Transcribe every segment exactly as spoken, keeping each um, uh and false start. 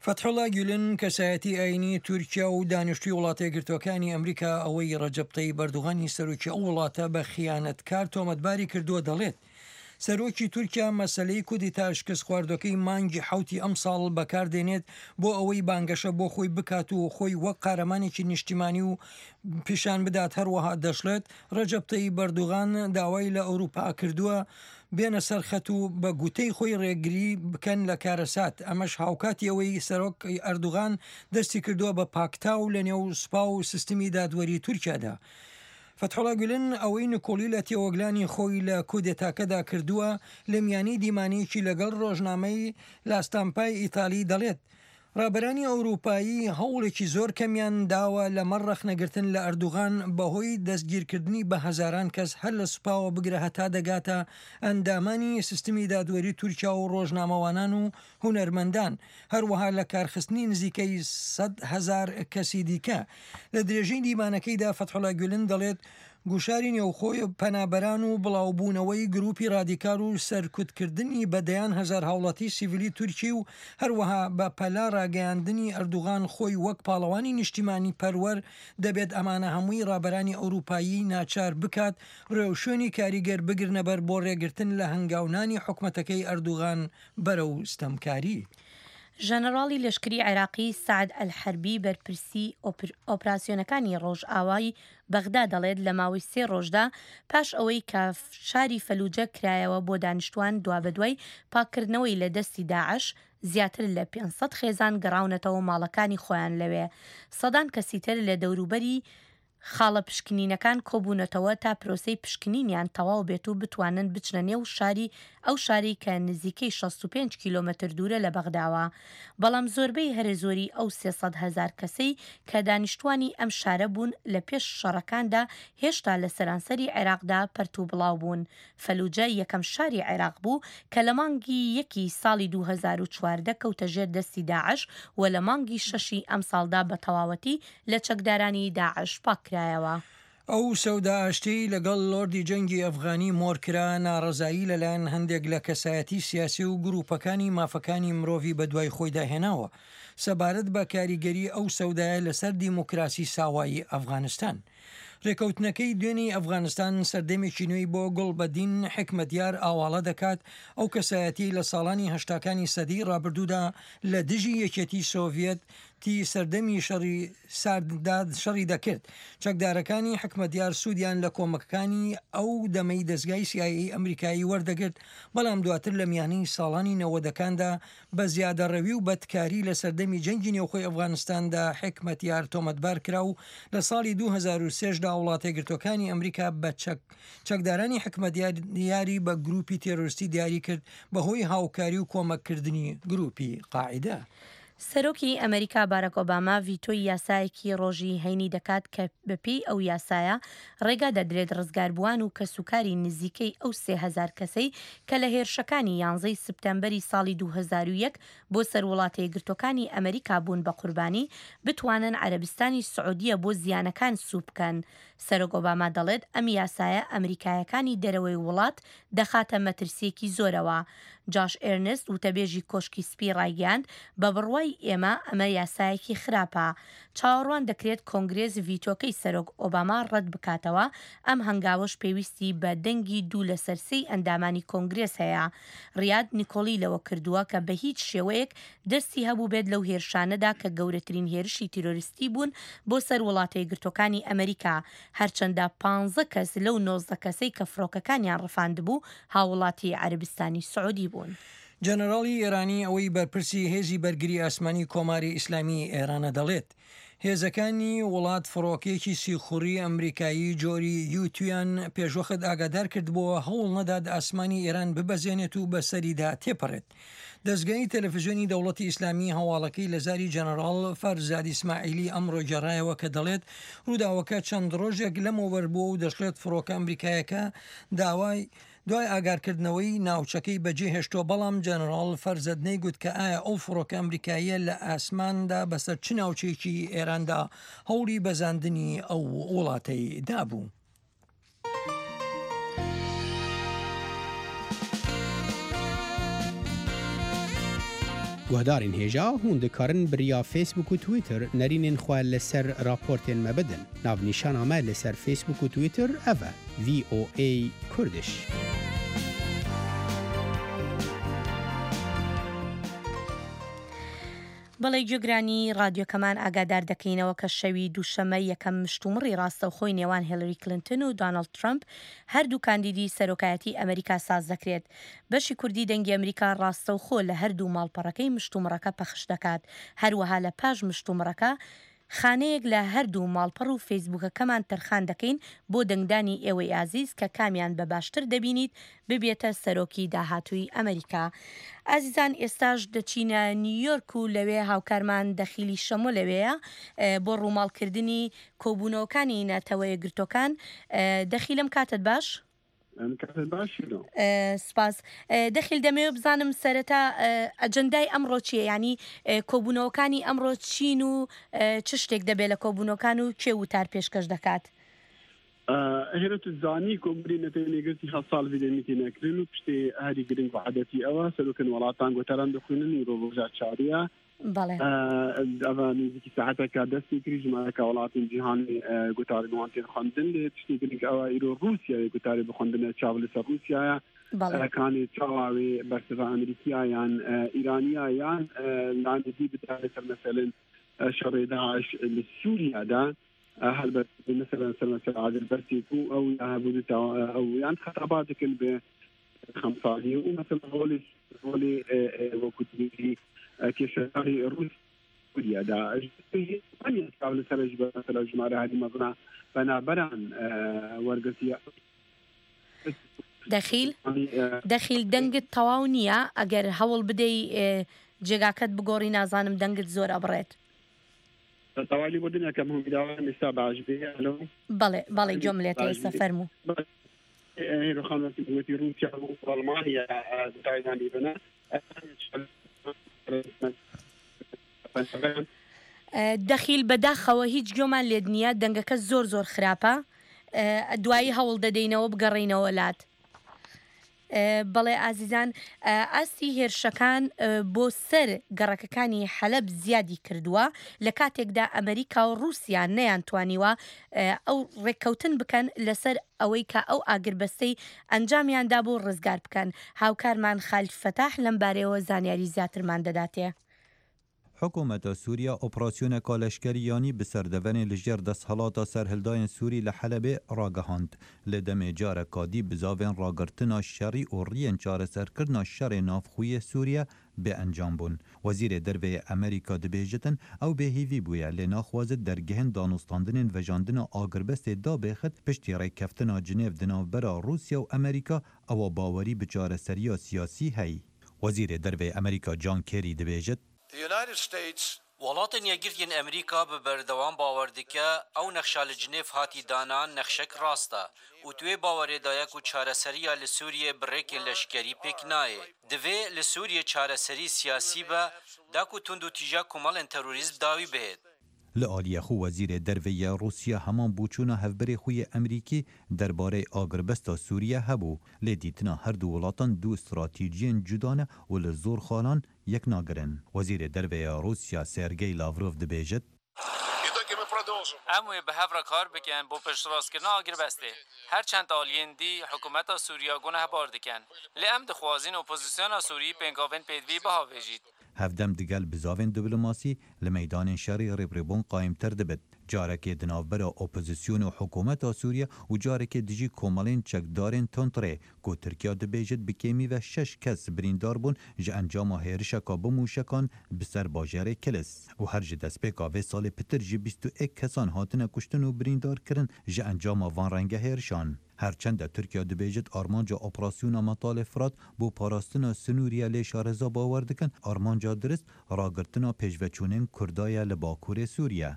فتحوڵا گولن کەسایەتی ئاینی تورکیا و دانیشتوی وڵاتە یەکگرتوەکانی ئەمریکا ئەوەی ڕەجەب تەیب ئەردوغانی سەرۆکی ئەو وڵاتە بە خیانەتکار تۆمەتباری کردووە دەڵێت. سەرۆکی تورکیا مەسلەی کودتا شکست خواردەکەی مانگی حوتی ئەم ساڵ بەکاردێنێت بۆ ئەوەی بانگەشە بۆ خۆی بکات و خۆی وەک قارەمانێکی نیشتیمانی و پیشان بدات. هەروەها دەشڵێت ڕەجەب تەیب ئەردوغان داوای لە ئەوروپا کردووە بێنە سەرخەت و بە گوتەی خۆی ڕێگری بکەن لە کارەسات. ئەمەش هاوکاتی ئەوەی سەرۆک ئەردوغان دەستی کردووە بە پاکتا و لە نێو سوپا و سیستمی دادوەری تورکیادا. فتحوڵا گولن ئەوەی نکۆلی لە تێوەگلانی خۆی لە کودێتاکەدا کردووە لە میانی دیمانەیەکی لەگەڵ ڕۆژنامەی لاستامپای ئیتالی دەڵێت ڕابەرانی ئەوروپایی هەوڵێکی زۆر کەمیان داوە لە مەڕەخ نەگرتن لە ئەردوغان بەهۆی دەستگیرکردنی بە هەزاران کەس هەر لە سوپاوە بگرە هەتا دەگاتە ئەندامانی سیستمی دادوەری تورکیا و ڕۆژنامەوانان و هونەرمەندان، هەروەها لە کارخستنی نزیکەی سەد هەزار کەسی دیکە. لە درێژەی دیمانەکەیدا فتحوڵا گولن دەڵێت گوشاری نێوخۆی پەنابەران و بڵاوبوونەوەی گروپی رادیکار و سەرکوتکردنی بەدەیان هەزار هاوڵاتی سیڤیلی تورکی و هەروەها بە پەلا ڕاگەیاندنی ئەردوغان خۆی وەک پاڵەوانی نیشتیمانی پەروەر دەبێت ئەمانە هەمووی ڕابەرانی ئەوروپایی ناچار بکات ڕێوشێنی کاریگەر بگرنەبەر بۆ ڕێگرتن لە هەنگاونانی حکومەتەکەی ئەردوغان بەرە و ستەمکاری. ژەنەڕاڵی لەشکری عێراقی سعد ئەلحەربی بەرپرسی ئۆپراسیۆنەکانی ڕۆژئاوایی بەغدا دەڵێت لە ماوەی سێ ڕۆژدا پاش ئەوەی کە شاری فەلوجە کرایەوە بۆ دانیشتوان دوابەدوای پاکردنەوەی لە دەستی داعش زیاتر لە پێنج خێزان گەڕاونەتەوە ماڵەکانی خۆیان لەوێ. سەدان کەسیتر لە دەوروبەری خاڵە پشکنینەکان کۆبوونەتەوە تا پرۆسەی پشکنینیان تەواو بێت و بتوانن بچنە نێو شاری ئەو شاری کە نزیکەی شەست و پێنج کیلۆمەتر دوورە لە بەغداوە. بەڵام زۆربەی هەرێزۆری ئەو سێسەد هەزار کەسەی کە دانیشتوانی ئەم شارە بوون لە پێش شەڕەکاندا هێشتا لە سەرانسەری عێراقدا پەرتوو بڵاو بوون. فەلوجە یەکەم شاری عێراق بوو کە لە مانگی یەکی ساڵی دوو هەزار و چواردە کەوتە ژێر دەستی داعش و لە مانگی شەشی ئەم ساڵدا بە تەواوەتی لە چەکدارانی داعش پاک ئەو سەودا ئاشتی لەگەڵ لۆردی جەنگی ئەفغانی مۆرکرا ناڕەزایی لەلایەن هەندێک لە کەسایەتی سیاسی و گروپەکانی مافەکانی مرۆڤی بە دوای خۆیدا هێناوە سەبارەت بە کاریگەری ئەو سەودایە لەسەر دیموکراسی ساوایی ئەفغانستان. ڕێکەوتنەکەی دوێنی ئەفغانستان سەردەمێکی نوێی بۆ گوڵبەدین حکمەتیار ئاواڵە دەکات ئەو کەسایەتی لە ساڵانی هەشتاکانی سەدی ڕابردوودا لە دژی یەکێتی سۆڤێت تی سەردەمی شەڕی سارداد شەڕی دەکرد. چەکدارەکانی حکمەتیار سوودیان لە کۆمەکەکانی ئەو دەمەی دەستگای سیایی ئەمریکایی وەردەگرت، بەڵام دواتر لە میانی ساڵانی نەوەدەکاندا بە زیادەڕەوی و بەدکاری لە سەردەمی جەنگی نێوخۆی ئەفغانستاندا حکمەتیار تۆمەتبار کرا و لە ساڵی دوو هەزار و سێدا وڵاتە یەکگرتوەکانی ئەمریکا بە چەکدارانی حکمەتیاری بە گروپی تێرۆریستی دیاری کرد بەهۆی هاوکاری و کۆمەککردنی گروپی قاعیدە. سەرۆکی ئەمریکا باراک ئۆباما ڤیتۆی یاسایەکی ڕۆژی هەینی دەکات کە بەپێی ئەو یاسایە ڕێگا دەدرێت ڕزگاربووان و کەسوکاری نزیکەی ئەو سێ هەزار کەسەی کە لە هێرشەکانی یانزەی سپتەمبەری ساڵی دوو هەزار و یەک بۆ سەروڵاتە یەکگرتوەکانی ئەمریکا بوون بە قوربانی بتوانن عەرەبستانی سعودیە بۆ زیانەکان سوو بکەن. سەرۆک ئۆباما دەڵێت ئەم یاسایە ئەمریکایەکانی دەرەوەی وڵات دەخاتە مەترسیەکی زۆرەوە. جاش ئێرنست وتەبێژی کۆشکی سپی ڕایگەاند بە بڕوای ئێمە ئەمە یاسایەکی خراپە. چاوەڕوان دەکرێت کۆنگرێز ڤیتۆکەی سەرۆک ئۆباما ڕەت بکاتەوە. ئەم هەنگاوەش پێویستی بە دەنگی دوو لە سەرسەی ئەندامانی کۆنگرێس هەیە. ڕیاد نیکۆلی لەوە کردووە کە بە هیچ شێوەیەک دەستی هەبوو بێت لەو هێرشانەدا کە گەورەترین هێرشی تیرۆریستی بوون بۆ سەر وڵاتە یەکگرتوەکانی ئەمریکا، هەرچەندە پانزە کەس لەو نۆزدە کەسەی کە فڕۆکەکانیان ڕفاندبوو هاوڵاتی عەرەبستانی سعودی بوون. جەنەڕاڵی ئێرانی ئەوەی بەرپرسی هێزی بەرگری ئاسمانی کۆماری ئیسلامی ئێرانە دەڵێت هێزەکانی وڵات فڕۆکێکی سیخوڕی ئەمریکایی جۆری یوتیان پێشوەخت ئاگادار کردبووە هەوڵ نەداد ئاسمانی ئێران ببەزێنێت و بەسەریدا تێپەڕێت. دەستگای تەلەڤیزیۆنی دەوڵەتی ئیسلامی هەواڵەکەی لە زاری جەنەڕاڵ فەرزاد ئیسماعیلی ئەمڕۆ جێڕایەوە کە دەڵێت ڕووداوەکە چەند ڕۆژێک لەمەوەەر بووە و دەشڵێت فڕۆکە ئەمریکایەکە داوای دوای ئاگارکردنەوەی ناوچەکەی بەجێ هێشتۆ، بەڵام جەنەڕاڵ فەرزەد نەیگوت کە ئایا ئەو فڕۆکە ئەمریکاییە لە ئاسماندا بەسەر چ ناوچەیەکی ئێراندا هەوڵی بەزاندنی ئەو وڵاتەی دابوو. گهدارین هیجا هون دکارن بریا فیسبوک و تویتر نرینین خواه لسر راپورتین مبدن. ناو نیشان آمه لسر فیسبوک و تویتر اوه وی او ای کردش. بەڵێ گوێگرانی ڕادیۆکەمان ئاگادار دەکەینەوە کە شەوی دووشەمە یەکەم مشتومڕی ڕاستەوخۆی نێوان هیلاری کلنتن و دۆناڵد ترامپ هەردوو کاندیدی سەرۆکایەتی ئەمریکا ساز دەکرێت. بەشی کوردی دەنگی ئەمریکا ڕاستەوخۆ لە هەردوو ماڵپەڕەکەی مشتومڕەکە پەخش دەکات. هەروەها لە پاش مشتومڕەکە خانەیەک لە هەردوو ماڵپەڕ و فەیسبووکەکەمان تەرخان دەکەین بۆ دەنگدانی ئێوەی ئازیز کە کامیان بە باشتر دەبینیت ببێتە سەرۆکی داهاتووی ئەمریکا. ئازیزان ئێستاش دەچینە نیویۆرک و لەوێ هاوکارمان دەخیلی شەمۆ لەوەیە بۆ ڕووماڵکردنی کۆبوونەوەکانی نەتەوەیە گرتوەکان. دەخیلم کاتت باش؟ سپاس. دەخیل دەمەوێت بزانم سەرەتا ئەجەندای ئەمڕۆ چییە؟ ینی کۆبوونەوەکانی ئەمڕۆ چین و چ شتێک دەبێت لە کۆبوونەوەکان و کێ وتار پێشکەش دەکات؟ هێرەت زانی کۆمبری نەتەوەیەگرتی هە ساڵ ویدەمیتی نەکردن و پشتێ هەری گرنگ بە عادەتی ئەوە سەرۆکن وڵاتان گۆتەران دەخوێنن و ڕۆژە چاریە ئەوە نزیکی ساعتێکا دەستی کری ژمارەکە وڵاتین جیهانی گوتاریوان تێن خوێندن لێ پشتی گرنگ ئەوە ئیرۆ رووسیای گوتاری بخوێندنە چاو لەسەر رووسیایە کانی چاواوێ بەرسەر ئەمریکیا یان ئیرانیا یان لاندی بدا لەسەر مەسەلەن شەڕێ داعش لە سووریادا هل مثلا مثلا عادل برسيكو او يهبوا او يعني خطابات كل ب خمسالي ومثلا هولي هولي وكتبي كشاري الروس كوريا دا من يتقابل سرج مثلا جماعه هذه مظنه بنا بران ورقتي دخيل دخيل دنگت تواونيا اگر هول بدي جگاکت بگوری نازانم دنگت زور ابريت طوالي بدنا كم هم بداوان السابع عجبية ألو بالي بالي جملة تيسا فرمو هي رخانة تقوتي روسيا وألمانيا دايداني بنا دەخیل بەداخەوە هیچ گوێمان لێ نییە دەنگەکە زۆر زۆر خراپە دوایی هەوڵ دەدەینەوە بگەڕێینەوە لات. بەڵێ ئازیزان ئاستی هێرشەکان بۆ سەر گەڕەکەکانی حەلەب زیادی کردووە لە کاتێکدا ئەمریکا و رووسیا نەیانتوانیوە ئەو ڕێککەوتن بکەن لەسەر ئەوەی کە ئەو ئاگربەستەی ئەنجامیاندا بۆ ڕزگار بکەن. هاوکارمان خالد فەتاح لەم بارەیەوە زانیاری زیاترمان دەداتێ. حکومت سوریا اپراسیون کالشکریانی بسردوان لجر دست حالات سرهلداین سوری لحلب راگهاند لدم جار کادی بزاوین راگرتنا شری و رین چار سرکرنا شر نافخوی سوریا به انجام بون. وزیر دروی امریکا دبیجتن او به هیوی بویا لناخوازد در گهن دانستاندن و جاندن آگربست دا بخد پشتی رای کفتنا جنیو دناو برا روسیا و امریکا او باوری بچار سریا سیاسی هی. وزیر دروی امریکا جان کری دبیجت وڵاتن یەکگرتین ئەمریکا بە بەردەوام باوەڕ دکە ئەو نەخشا لە جنێڤ هاتی دانان نەخشەک ڕاستە و توێ باوەڕێدایەک و چارەسەریە لە سووریە بڕێکێن لەشکەری پێک نایە دەوێ لە سووریە چارەسەری سیاسی بە داک و تند و تیژە کۆمەڵێن تەروریزم داوی بهێت. لآلیه خو وزیر دروی روسیا همان بوچونا هفبری خوی امریکی درباره آگربستا سوریه هبو لیدیتنا هر دو ولاتان دو استراتیجین جدانه و لزور خالان یک ناگرن. وزیر دروی روسیا سرگئی لاوروف دبیجت اموی به هفره کار بکن با پشتراست کردن آگربسته هر چند آلین دی حکومت سوریا گونه بار دکن لی ام دخوازین اپوزیسیون سوری پنگاوین پیدوی بها ویجید هفدم دگل بزاوین دیپلماسی لمیدان شری ریبریبون قایم تر دبد جارک دناوبر اپوزیسیون و حکومت سوریه و جارک دیجی کومالین چکدارین تونتره کو ترکیه دبیجت بکیمی و شش کس بریندار بون جه انجام هیرشکا بموشکان بسر باجر کلس و هر جه دست پیکا و سال پتر جه بیست و ایک کسان هاتن کشتن و بریندار کرن جه انجام وان رنگ هیرشان. هرچند ترکیه دبیجت آرمانجا اپراسیون مطال فراد بو پاراستنا سنوریا لی شارزا باوردکن آرمانجا درست راگرتنا پیشوچونین کردای لباکور سوریه.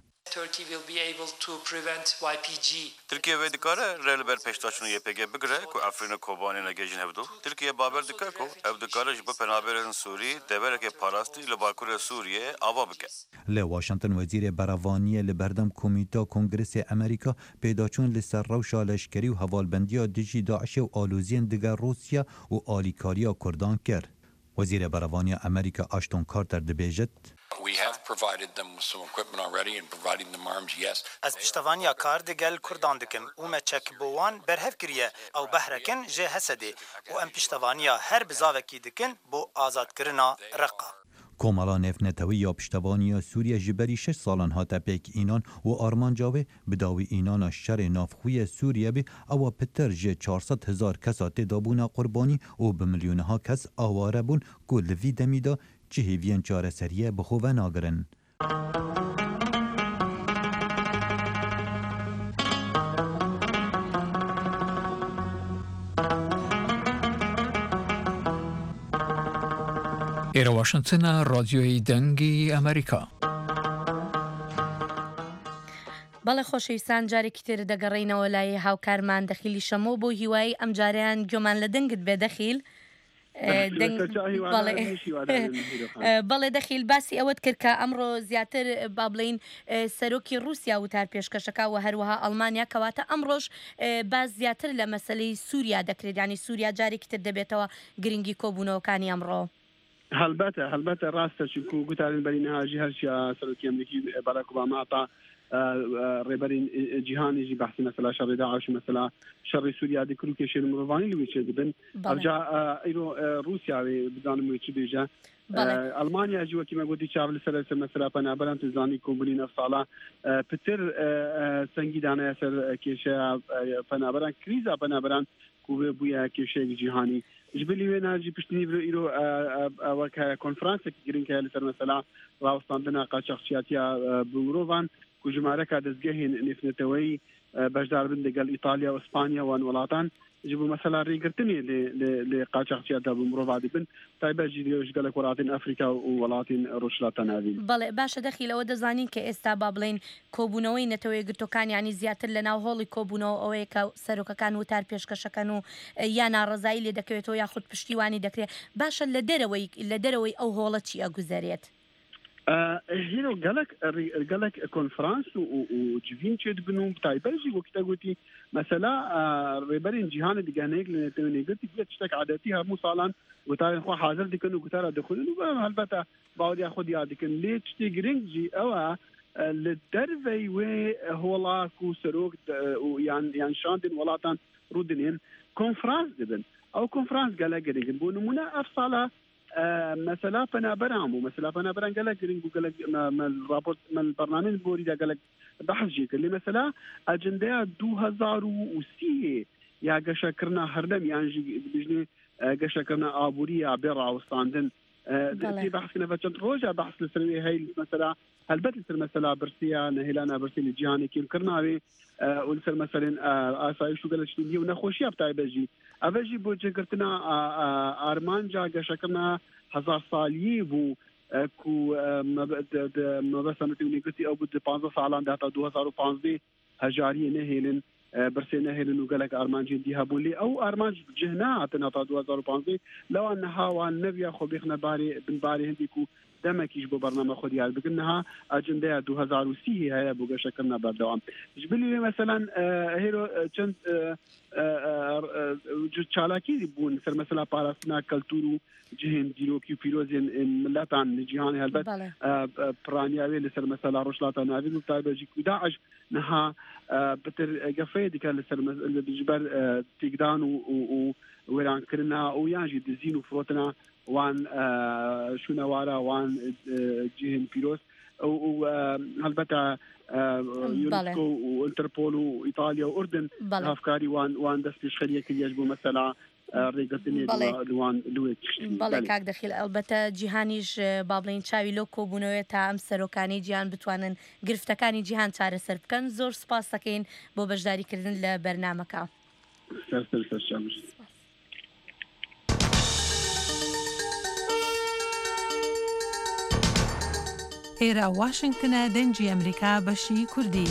Türkiye ve dikare relber peştaşını Y P G bigre ku Afrina Kobani na gejin hevdu. Türkiye baber dikar ku ev dikare jbo penaberin Suri devereke parasti le Bakur Suriye ava bike. Le Washington وزیر براوانی لبردم کمیته کنگرس امریکا پیداچون لسر روشا لشکری و حوالبندی دیجی داعش و آلوزین دیگر روسیا و آلیکاریا کردان کرد. وزیر بەڕەوانی ئەمریکا ئاشتۆن کارتەر دەبێژێت Ez piştevaniya kar digel Kurdan dikim û me çekbûwan berhev kiriye ew behrekin jê Hesedê û em piştevaniya her bizavekî dikin bo azadkirina Reqa. کۆمەڵا نێفنەتەوەی یا پشتەوانیە سووریا ji berî şeş salan hate pêk înan û armanca wê bi dawî înana şerê navxwîyê Sûriye bê ewa pitir ji çar sed hezar kesa têdabûna qurbanî û bi milyonha kes aware bûn ku li vî demî de cihêviyên çareseriyê bi xwe venagirin. ئێرە واشنگتنە ڕادیۆی دەنگی ئەمریکا. بەڵێ خۆشەویستان جارێکی تر دەگەڕێینەوە لای هاوکارمان دەخیلی شەمۆ بۆ هیوای ئەم جاریان گوێمان لە دەنگت بێ دەخیل. بەڵێ دەخیل باسی ئەوەت کرد کە ئەمڕۆ زیاتر با بڵین سەرۆکی رووسیا وتار پێشکەشەکە و هەروەها ئەڵمانیا کەواتە ئەمڕۆژ باس زیاتر لە مەسلەی سووریا دەکرێت ینی سووریا جارێکی تر دەبێتەوە گرنگی کۆبوونەوەکانی ئەمڕۆ. هەلبەتە هەلبەتە ڕاستە چونکو گوتارن بەرینەهاژی هەرچیا سەرۆکی ئەمریکی باراک ئۆباما تا ڕێبەرین جیهانیژی بەحسی مەسەلا شەڕی داعش و مەسەلا شەڕی سووریا دەکرد و کێشێن مرۆڤانی لەوێ چێ دەبن ئەوجا ئەیرۆ رووسیاوێ بزانم وێ چ بێژە ئەلمانیا جی وەکی مەگوتی چاو لەسەر سەر مەسەلا پەنابەران تزانی کۆمبوونی نەف ساڵا پتر سەنگی دانایە سەر کێشە پەنابەران کریزا پەنابەران کوبێ بووە کێشەیەکی جیهانی جبلی وێ ناجی پشتنی برو ئیرۆ ئەوەکە کۆنفرانسێکی گرنگکە لەسەر مەسەلا ڕاوەستاندنا قاچاقچیاتیا بە مرۆڤان و ژمارەکە دەستگەهێن نێفنێتەوەی بەشدار بن لەگەڵ ئیتالیا و ئیسپانیا وان وڵاتان ji bo mesela rêgirtinê lê qaçaxçiyata bi mirova dibin taybet jî ji gelek welatên Afrika û welatên Rûşlata navî. بەڵێ باشە دەخیل ئەوە دەزانین کە ئێستا با بڵێن کۆبوونەوەی نەتەوەی گرتوەکان ینی زیاتر لە ناو هۆڵی کۆبوونەوە ئەوەیە کە سەرۆکەکان وتار پێشکەشەکەن و یا ناڕزایی لێ دەکەوێتەوە یاخود پشتیوانی دەکرێت باشە لە دەرەوەی لە دەرەوەی ئەو هۆڵە چی ئەگوزارێت؟ هیرو گلک گلک کنفرانس و جوین چه دبنو تایبرجی وقتا گوتی مثلا ریبرین جهان دیگانیک لنتونی گوتی بیت شتک عادتی همو سالان گوتارن خو حاضر دیکن و گوتارا دخولن و البته باودی خود یاد دیکن لیت شتی گرینگ جی اوا لدروی و هولا کو سروک و یان یان شاندن ولاتان رودنین کنفرانس دبن او کنفرانس گله گرینگ بو نمونه افصاله مثلا پنابرام و مثلا پنابران قالك رينجو قالك ما الرابورت ما البرنامج بوري ده قالك بحث جيك اللي مثلا اجنده دو هزار وسي يا قشكرنا هردم يعني بجني قشكرنا ابوري عبر وستاندن دي بحث نفتشت روجا بحث لسروي هاي مثلا هلبت لسر مثلا برسيا نهيلانا برسي الجهاني كيم كرناوي ولسر مثلا اساي شو قالت شنو ونخوشيا بتاع بجي افجي بوجه قرتنا ارمانجا قشكرنا هزار سالیه بو کو مبسمتی ونگتی او بود پانزده سالان ده تا دو هزار و پانزده هجاری نهیلن برسه نهیلن و گلک ارمانجی دیها بولی او ارمانج جهنا عتنا تا دو هزار و پانزده لو انها وان نبیا خو بخنا باري بن باري هندي کو دمكيش بو برنامج خود يال بكنها اجنده دو هزار و سی هي بو شكلنا بردوام جبلي مثلا هيرو چند جو چالاکی بون سر مثلا پاراستنا کلتورو جهن دیروکی پیروزین ملتان جهان هلبت پرانیاوی لسر مثلا روشلاتا ناوی مطابق جی داعش نها بتر قفه دي كان لسر بجبر تيقدان و ويران كرنا او يانجي دزين وفروتنا وان شو نوارا وان جهن بيروس او هلبتا يونسكو وانتربول وايطاليا واردن افكاري وان وان دست بشخليه كي يجبو مثلا ڕێگەتنی دوان بەڵێ کاک دەخیل ئەلبەتە جیهانیش با بڵین چاوی لۆ کۆبوونەوەی تا ئەم سەرۆکانی جیهان بتوانن گرفتەکانی جیهان چارەسەر بکەن زۆر سپاس دەکەین بۆ بەشداریکردن لە بەرنامەکە. ئێرە واشنگتنە دەنگی ئەمریکا بەشی کوردی.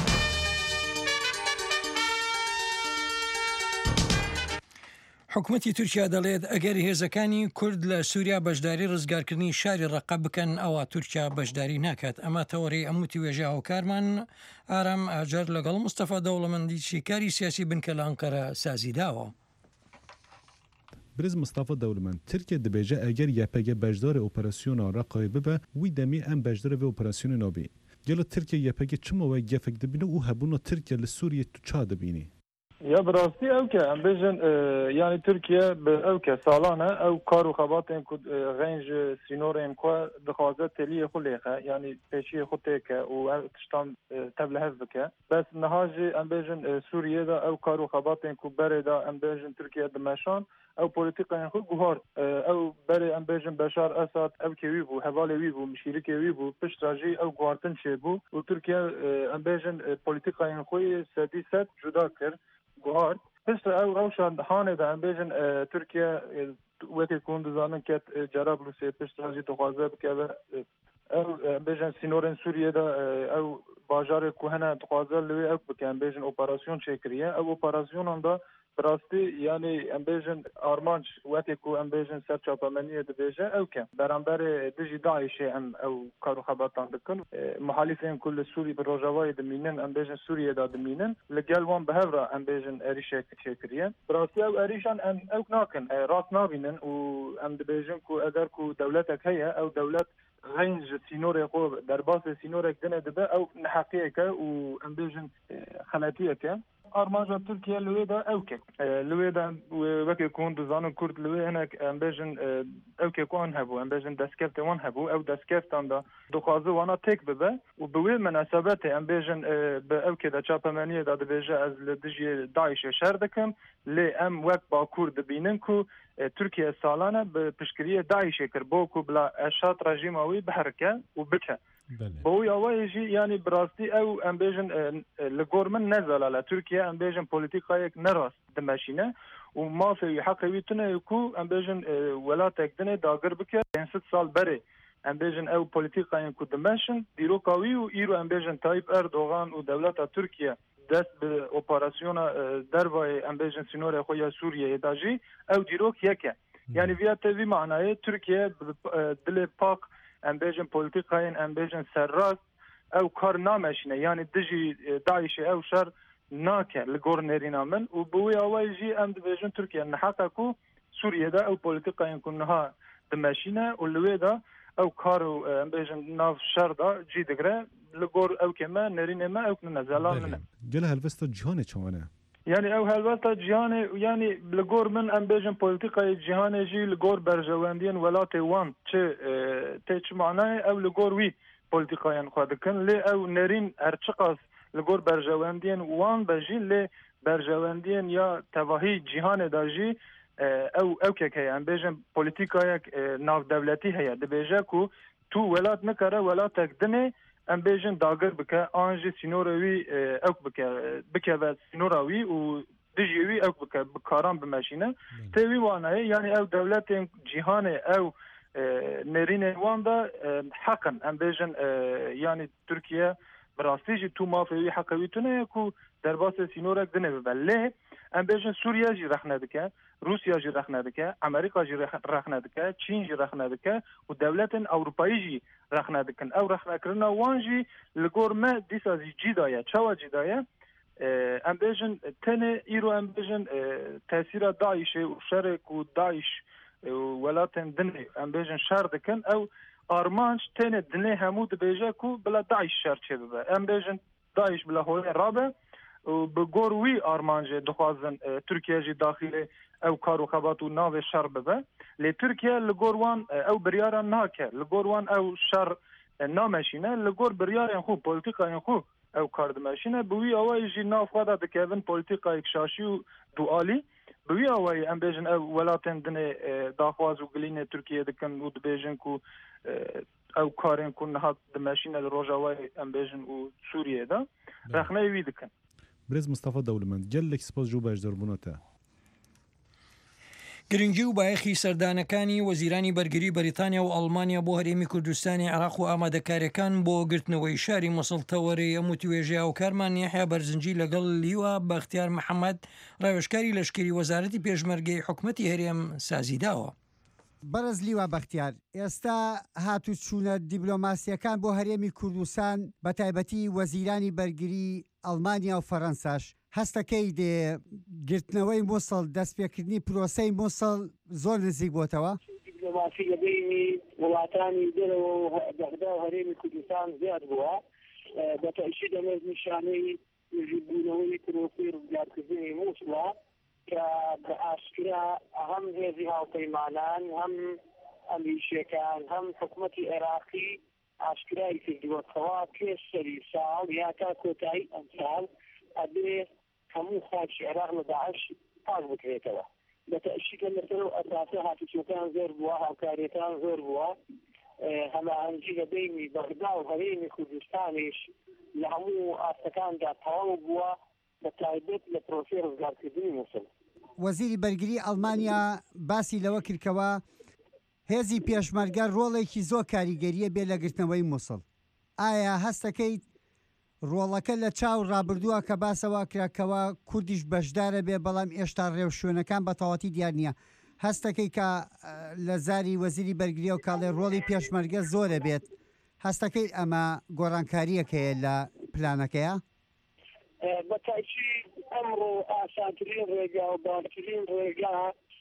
حکوومەتی تورکیا دەڵێت ئەگەر هێزەکانی کورد لە سووریا بەشداری ڕزگارکردنی شاری ڕەقە بکەن ئەوە تورکیا بەشداری ناکات. ئەمە تەوەڕی ئەموتی وێژە هاوکارمان ئارام ئاجار لەگەڵ مستەفا دەوڵەمەندی شیکاری سیاسی بنکە لە ئەنقەرە سازی داوە. برز مصطفى دولمن ترکیه دبیجه اگر یپگه بجدار اپراسیون رقای ببه وی دمی ام بجدار و اپراسیون نابی گل ترکیه یپگه چما و یفک دبینه او هبونا ترکیه لسوریه تو چا دبینی يا براسي او كا ام بيجن يعني تركيا او كا سالانه او كارو خباتين كود غنج سينورين كو دخوازه تليه خليقه يعني بيشي خوتيكا و تشتان تبله هزبكا بس نهاجي ام بيجن سوريا دا او كارو خباتين كو بريدا ام بيجن تركيا دمشان او بوليتيكا خو جوهر او بري ام بيجن بشار اسد او كيويبو حوالي ويبو مشيركي ويبو بشتراجي او جوارتن شيبو وتركيا ام بيجن بوليتيكا خوي سادسات جدا كر جوهر بس او روشان حانه ده ام بيجن تركيا وقت يكون دزانن كت جرب روسيا بشتراجي تخوازه بكبه او بيجن سينورن سوريا ده او باجار كوهنا تخوازه لوي او بكم بيجن اوبراسيون شكريه او اوبراسيون ده براستی یعنی ام بیژن آرمانج وقتی کو ام بیژن سر چاپمنیه دبیجه او که برانبر دیجی داعش ام او کارو خبرتان دکن محالفین کل سوری بروجاوای دمینن ام بیژن سوریه دا دمینن لگل وان بهورا ام بیژن اریشه کچکریه براستی او اریشان ام او ناکن راس نابینن و ام دبیژن کو اگر کو دولتک هيا او دولت غنج سينوري خو درباس سينوري دنه دبه او نحقيقه و ام بیژن خلاتيه ارماجا تركيا لويدا اوكي لويدا وكي كون دزانو كرد لوي هناك امبيجن اوكي كون هبو امبيجن دسكرت وان هبو او دسكرت عند دخازو وانا تك ببه وبوي مناسبات امبيجن باوكي دا تشابمانيه دا دبيجا از لدجي داعش شردكم لي ام وك باكور دبيننكو تركيا سالانه بپشکریه داعش کربوكو بلا اشات رژیماوی بحركه وبكه بوي اوايجي يعني براستي او امبيجن لغورمن نزل على تركيا امبيجن بوليتيكايك نراس دماشينه وما في حقوي تنه يكو امبيجن ولاتك دنه داغر بك ست سال بري امبيجن او بوليتيكايك كو دماشن ديروكاوي و ايرو امبيجن تايب اردوغان ودولت تركيا دست به اپراسیون دربای امبیجن سینور خویا سوریه داجی او دیروک یکه یعنی ویات وی معنای ترکیه دل پاک امبیجن پولیتیکاین امبیجن سرراست او کار نامشینه یعنی دجی داعش او شر ناکه لگور نرینا من و بوی آوائی جی ام دبیجن ترکیه نحقا کو سوریه دا او پولیتیکاین کنها دمشینه و لوی دا او کارو امبیجن ناف شر دا جی دگره لگور او کما نرینه ما او کنه زلال منه گله هلوستا جهان چوانه يعني او هلوستا جهان يعني لگور من ام بيجن بوليتيكا جهان جي لگور برجواندين ولات وان چه تيچ معناه او لگور وي بوليتيكا ين خدكن لي او نرين ارچقاس لگور برجواندين وان بجي لي برجواندين يا تواهي جهان داجي او او كك هي ام بيجن بوليتيكا ناف دولتي هي دبيجاكو تو ولات نكره ولاتك دني ام بيجن داغر بك انجي سينوروي او بك بك سينوروي و دجيوي او بك بكاران بماشينه تيوي وانا يعني او دولت جهان او نرين واندا حقا ام بيجن يعني تركيا براستيجي تو ما في حقويتونه يكو درباس سينورك دنه بله ام بيجن سوريا جي رخنه دكه روسيا جي رخنه دكه امريكا جي رخنه دكه چين جي رخنه دكه و دولت اوروبایی جي رخنه دكن او رخنه کرنا وانجي لگورما ديسا جي دايا چوا جي دايا ام بيجن تنه ايرو ام بيجن تاثير داعش و شرك و داعش ولاتن دنه ام بيجن شر دكن او ارمانج تنه دنه همود بيجاكو بلا داعش شر چه ببا ام بيجن داعش بلا هول رابه و بگوروی آرمانج دخوازن ترکیه جی داخله او کارو خباتو ناو شر ببه لی ترکیه لگوروان او بریاران ناکه لگوروان او شر نامشینه لگور بریاران خو پولیتیکا خو او کاردمشینه بوی آوائی جی ناو خواده دکیون پولیتیکا اکشاشی و دوالی بوی آوائی ام بیجن او ولاتن دنه داخواز و گلین ترکیه دکن و دبیجن کو او کارین کن نهاد دمشینه لروجاوای ام بیجن و سوریه دا رخنه وی دکن برز مصطفى دولمند جلك سپاس جو باش دربونته گرنگی و بایەخی سەردانەکانی وەزیرانی بەرگری بەریتانیا و ئەڵمانیا بۆ هەرێمی کوردستانی عێراق و ئامادەکاریەکان بۆ گرتنەوەی شاری مەسڵتەوەری هەموو توێژەیە و کارمان یەحیا بەرزنجی لەگەڵ لیوە بەختیار محەممەد ڕاوێژکاری لەشکری وەزارەتی پێشمەرگەی حکوومەتی هەرێم سازیداوە. بەرز لیوە بەختیار ئێستا هاتوچوونە دیبلۆماسیەکان بۆ هەرێمی کوردستان بە تایبەتی وەزیرانی بەرگری ئەڵمانیا و فەڕەنساش هەستەکەی گرتنەوەی مووسڵ دەستپێکردنی پرۆسەی مووسڵ زۆر نزیک بۆتەوە دیپلۆماسی لە بینی وڵاتانی دەرەوە و بەغدا و هەرێمی کوردستان زیاد بووە بە تەئکید ئەمە نیشانەی نزیکبوونەوەی پرۆسەی ڕزگارکردنی مووسڵە کە بە ئاشکرا هەم هێزی هاوپەیمانان هەم ئەمریکیەکان هەم حکوومەتی عێراقی ئاشکرای کردووەتەوە پێش سەری ساڵ یا تا کۆتایی ئەم ساڵ ئەبێ هەموو خاکی عێراق لە داعش پاک بکرێتەوە بە تەئکیدە لەسەر ئەساسە هاتوچۆکان زۆر بووە هاوکاریەکان زۆر بووە هەماهەنگی لە بینی بەغدا و هەرێمی کوردستانیش لە هەموو ئاستەکاندا تەواو بووە بە تایبەت لە پرۆسەی ڕزگارکردنی مووسڵ وەزیری بەرگری ئەڵمانیا باسی لەوە کردکەوە هێزی پێشمەرگە ڕۆڵێکی زۆر کاریگەریە بێ لە گرتنەوەی مووسڵ ئایا هەستەکەی ڕۆڵەکە لە چاو ڕابردووە کە باسەوە کراکەوە کوردیش بەشدارە بێ بەڵام ئێشتا ڕێو شوێنەکان بە تەواتی دیار نییە هەستەکەی کە لە زاری وەزیری بەرگریە و کاڵێ ڕۆڵی پێشمەرگە زۆرە بێت هەستەکەی ئەمە گۆڕانکاریەکەیە لە پلانەکەیە بە تاکید ئەمڕۆ ئاسانترین ڕێگا و باشترین ڕێگا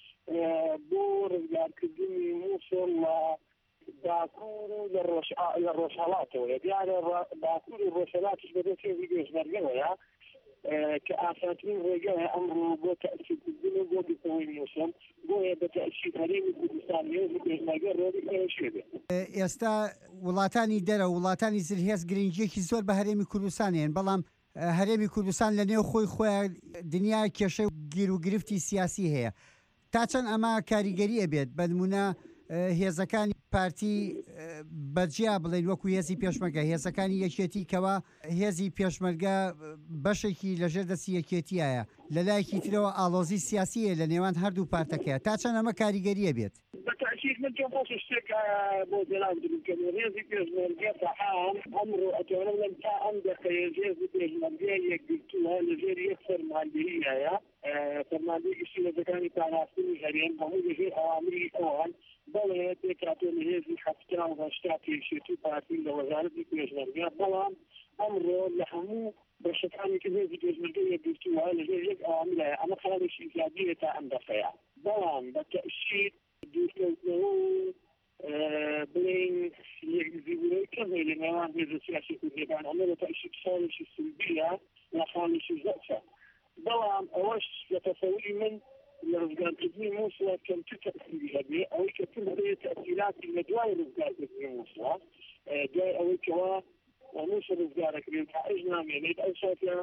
بۆ ڕزگارکردنی مووسڵ لە باکوور و لە ڕۆژهەڵاتەوە دیارە باکوور و ڕۆژهەڵاتیش بەدەست هێزی پێشمەرگەوەیە کە ئاسانترین ڕێگایە ئەمڕۆ بۆ تەئکیدکردن و بۆ گرتنەوەی مووسڵ بۆیە بە تەئکید هەرێمی کوردستان هێزی پێشمەرگە ڕۆڵی پێشێ بێت ئێستا وڵاتانی دەرە وڵاتانی زرهێز گرنگیەکی زۆر بە هەرێمی کوردستانیان بەڵام هەرێمی کوردستان لە نێو خۆی خۆیان دنیا کێشە گیر و گرفتی سیاسی هەیە تا چەند ئەمە کاریگەریە بێت بە نمونە هێزەکانی پارتی بەرجیا بڵێن وەکو هێزی پێشمەرگە هێزەکانی یەکێتی کەوا هێزی پێشمەرگە بەشێکی لەژێر دەستی یەکێتیایە لە لایەکی ترەوە ئاڵۆزی سیاسیە لە نێوان هەردوو پارتەکەیە تا چەند ئەمە کاریگەریە بێت بەتاکید من پێم خۆش شتێک بۆ جەلال بکەم هێزی پێشمەرگە تەعام ئەمڕۆ ئەتوانم لەم تا ئەم دەقەیە هێزی پێشمەرگە یەکگرتووە لەژێر یەک فەرماندەییایە فەرماندەی گشتیلەکانی پاراستنی هەرێم هەموو لەژێر ئەوامری ئەوان بەڵێ پێکاتۆ لە هێزی حەفتا و هەشتا پێشێتی پارتی لە وەزارەتی پێشمەرگە بەڵام ئەمڕۆ لە هەموو بەشەکانی کە هێزی پێشمەرگە یەکگرتووە لەژێر یەک ئەوامرایە ئەمە خەڵێکی زیادیە تا ئەم دەقەیە بەڵام بە تەئکید دوورکەوتنەوە و بڵێن یەکزیبوونەوەی کەم هەیە لە نێوان هێزە سیاسی کوردیەکان ئەمە لە تەئکید خاڵێکی سلبیە لە خاڵێکی زەرچە بەڵام ئەوەش لە تەسەوری من لە ڕزگارکردنی مووسڵ کەمتر تەئثیری هەبێ ئەوەی کە پڕ هەبێت تەئثیراتی لە دوای ڕزگارکردنی مووسڵ دوای ئەوەی کەوا مووسڵ ڕزگارەکرێت داعش نامێنێت ئەو ساتە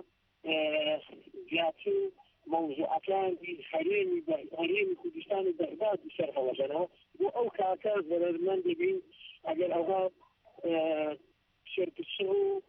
زیاتر موضوعەکانی هەرێمی هەرێمی کوردستان و بەغداد سەر هەڵەژەنەوە بۆ ئەو کاتە زەرمەند دەبین ئەگەر ئەوها شەرکچە و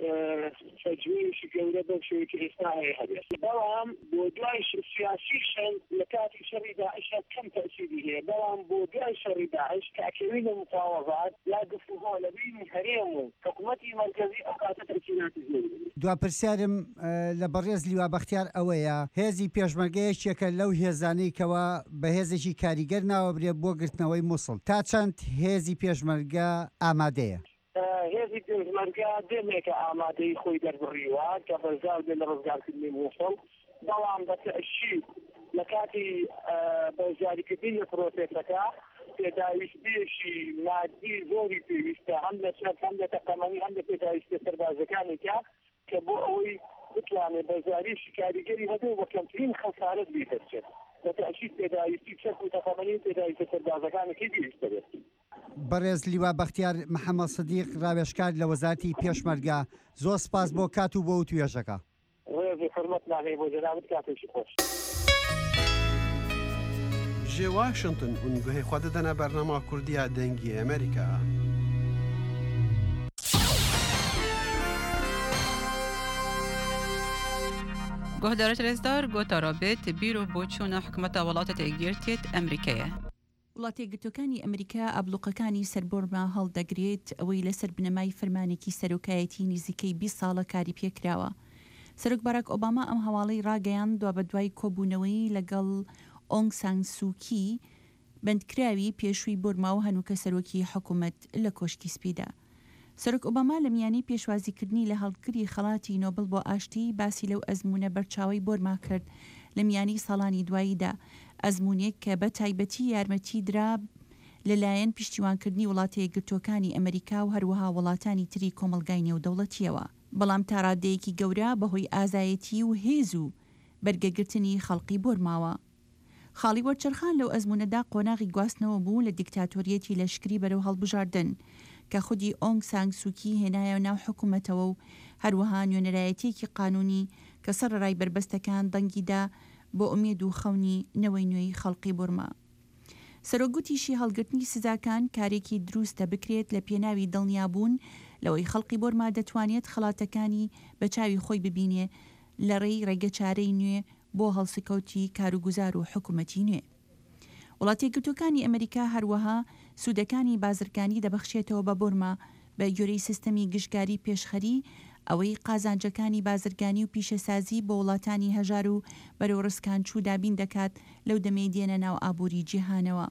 فەجوێشی گەورە بەو شێوەیەکی ئێستا هەیە هەبێت بەڵام بۆ دوای سیاسیشان لە کاتی شەڕی داعشە کەم تەئسیری هەیە بەڵام بۆ دوای شەڕی داعش کە ئەکەوینە مفاوەزات یا گفتوگۆ لە بینی هەرێم و حکوومەتی مەرکەزی ئەو کاتە تەرکیباتی زۆر دواپرسیارم لە بەڕێز لیوا بەختیار ئەوەیە هێزی پێشمەرگەیەکێکە لەو هێزانەی کەوا بە هێزێکی کاریگەر ناوەبرێ بۆ گرتنەوەی مووسڵ تا چەند هێزی پێشمەرگە ئامادەیە هێزی پێشمەرگە دێمێکە ئامادەی خۆی دەربڕیوە کە بەرزاو بێ لە ڕزگارکردنی مووسڵ بەڵام بە تەئکید لە کاتی بەرزاریکردنی پرۆسێسەکە پێداویستیەکی مادی زۆری پێویستە هەم لە چەند هەم لە تەقەمەنی هەم لە پێداویستە سەربازەکانێکە کە بۆ ئەوەی بتوانێت بەرزاریشی کاریگەری هەبێ بە کەمترین خەسارەت بیدەچێت بە تەئکید پێداویستی چەک و تەقەمەنی پێداویستە سەربازەکانێکی پێویستە بێت بەڕێز لیوا بەختیار محەممەد سدیق ڕاوێژکار لە وەزارەتی پێشمەرگە زۆر سپاس بۆ کات و بۆ توێژەکە ڕێزی حرمەت ناهەیە بۆ جەنابەت کاتێکی خۆش ji Washington û guhê xwe didine bernama Kurdiya dengî Amerîka. Guhdarê Rêzdar gota rabêt bîro boçûna hikûmeta welatê têgirtiyê Amerîkayê. وڵاتە یەکگرتووەکانی ئەمریکا ئابلوقەکانی سەربۆرما هەڵدەگرێت ئەوەی لەسەر بنەمای فەرمانێکی سەرۆکایەتی نزیکەی بیست ساڵە کاری پێکراوە. سەرۆک باراک ئۆباما ئەم هەواڵەی ڕاگەیان دوا بە دوای کۆبوونەوەی لەگەڵ ئۆنگ سان سەرۆک ئۆباما لە میانی پێشوازیکردنی لە هەڵگری خەڵاتی نۆبل بۆ ئاشتی باسی لەو ئەزمونە بەرچاوی بۆرما کرد لە میانی ساڵانی دواییدا، ئەزمونێک کە بە تایبەتی یارمەتی درا لەلایەن پشتیوانکردنی وڵاتە یەکگرتووەکانی ئەمریکا و هەروەها وڵاتانی تری کۆمەلگای نێودەوڵەتیەوە، بەڵام تا ڕادەیەکی گەورە بەهۆی ئازایەتی و هێز و بەرگەگرتنی خەڵقی بۆرماوە. خاڵی وەرچەرخان لەو ئەزمونەدا قۆناغی گواستنەوە بوو لە دیکتاتۆریەتی لەشکری بەرەو هەڵبژاردن کە خودی ئۆنگ سانگ سوکی هێنایە ناو حکوومەتەوە و هەروەها نوێنەرایەتێکی قانونی کە سەرڕای بربەستەکان دەنگیدا بۆ ئومێد و خەونی نەوەی نوێی خەڵقی بۆرما. سەرۆکگوتیشی هەڵگرتنی سزاکان کارێکی دروستە بکرێت لە پێناوی دڵنیابوون لەوەی خەڵقی بۆرما دەتوانێت خەڵاتەکانی بە چاوی خۆی ببینێ لە ڕێی ڕێگەچارەی نوێ بۆ هەڵسکەوتی کاروگوزار و حکوومەتی نوێ. وڵاتە یەکگرتووەکانی ئەمریکا هەروەها سوودەکانی بازرگانی دەبەخشێتەوە بە بۆرما بە گوێرەی سیستەمی گشتگاری پێشخەری، ئەوەی قازانجەکانی بازرگانی و پیشەسازی بۆ وڵاتانی هەژار و بەرەو ڕسکان چوو دابین دەکات لەو دەمەی دێنە ناو ئابووری جیهانەوە.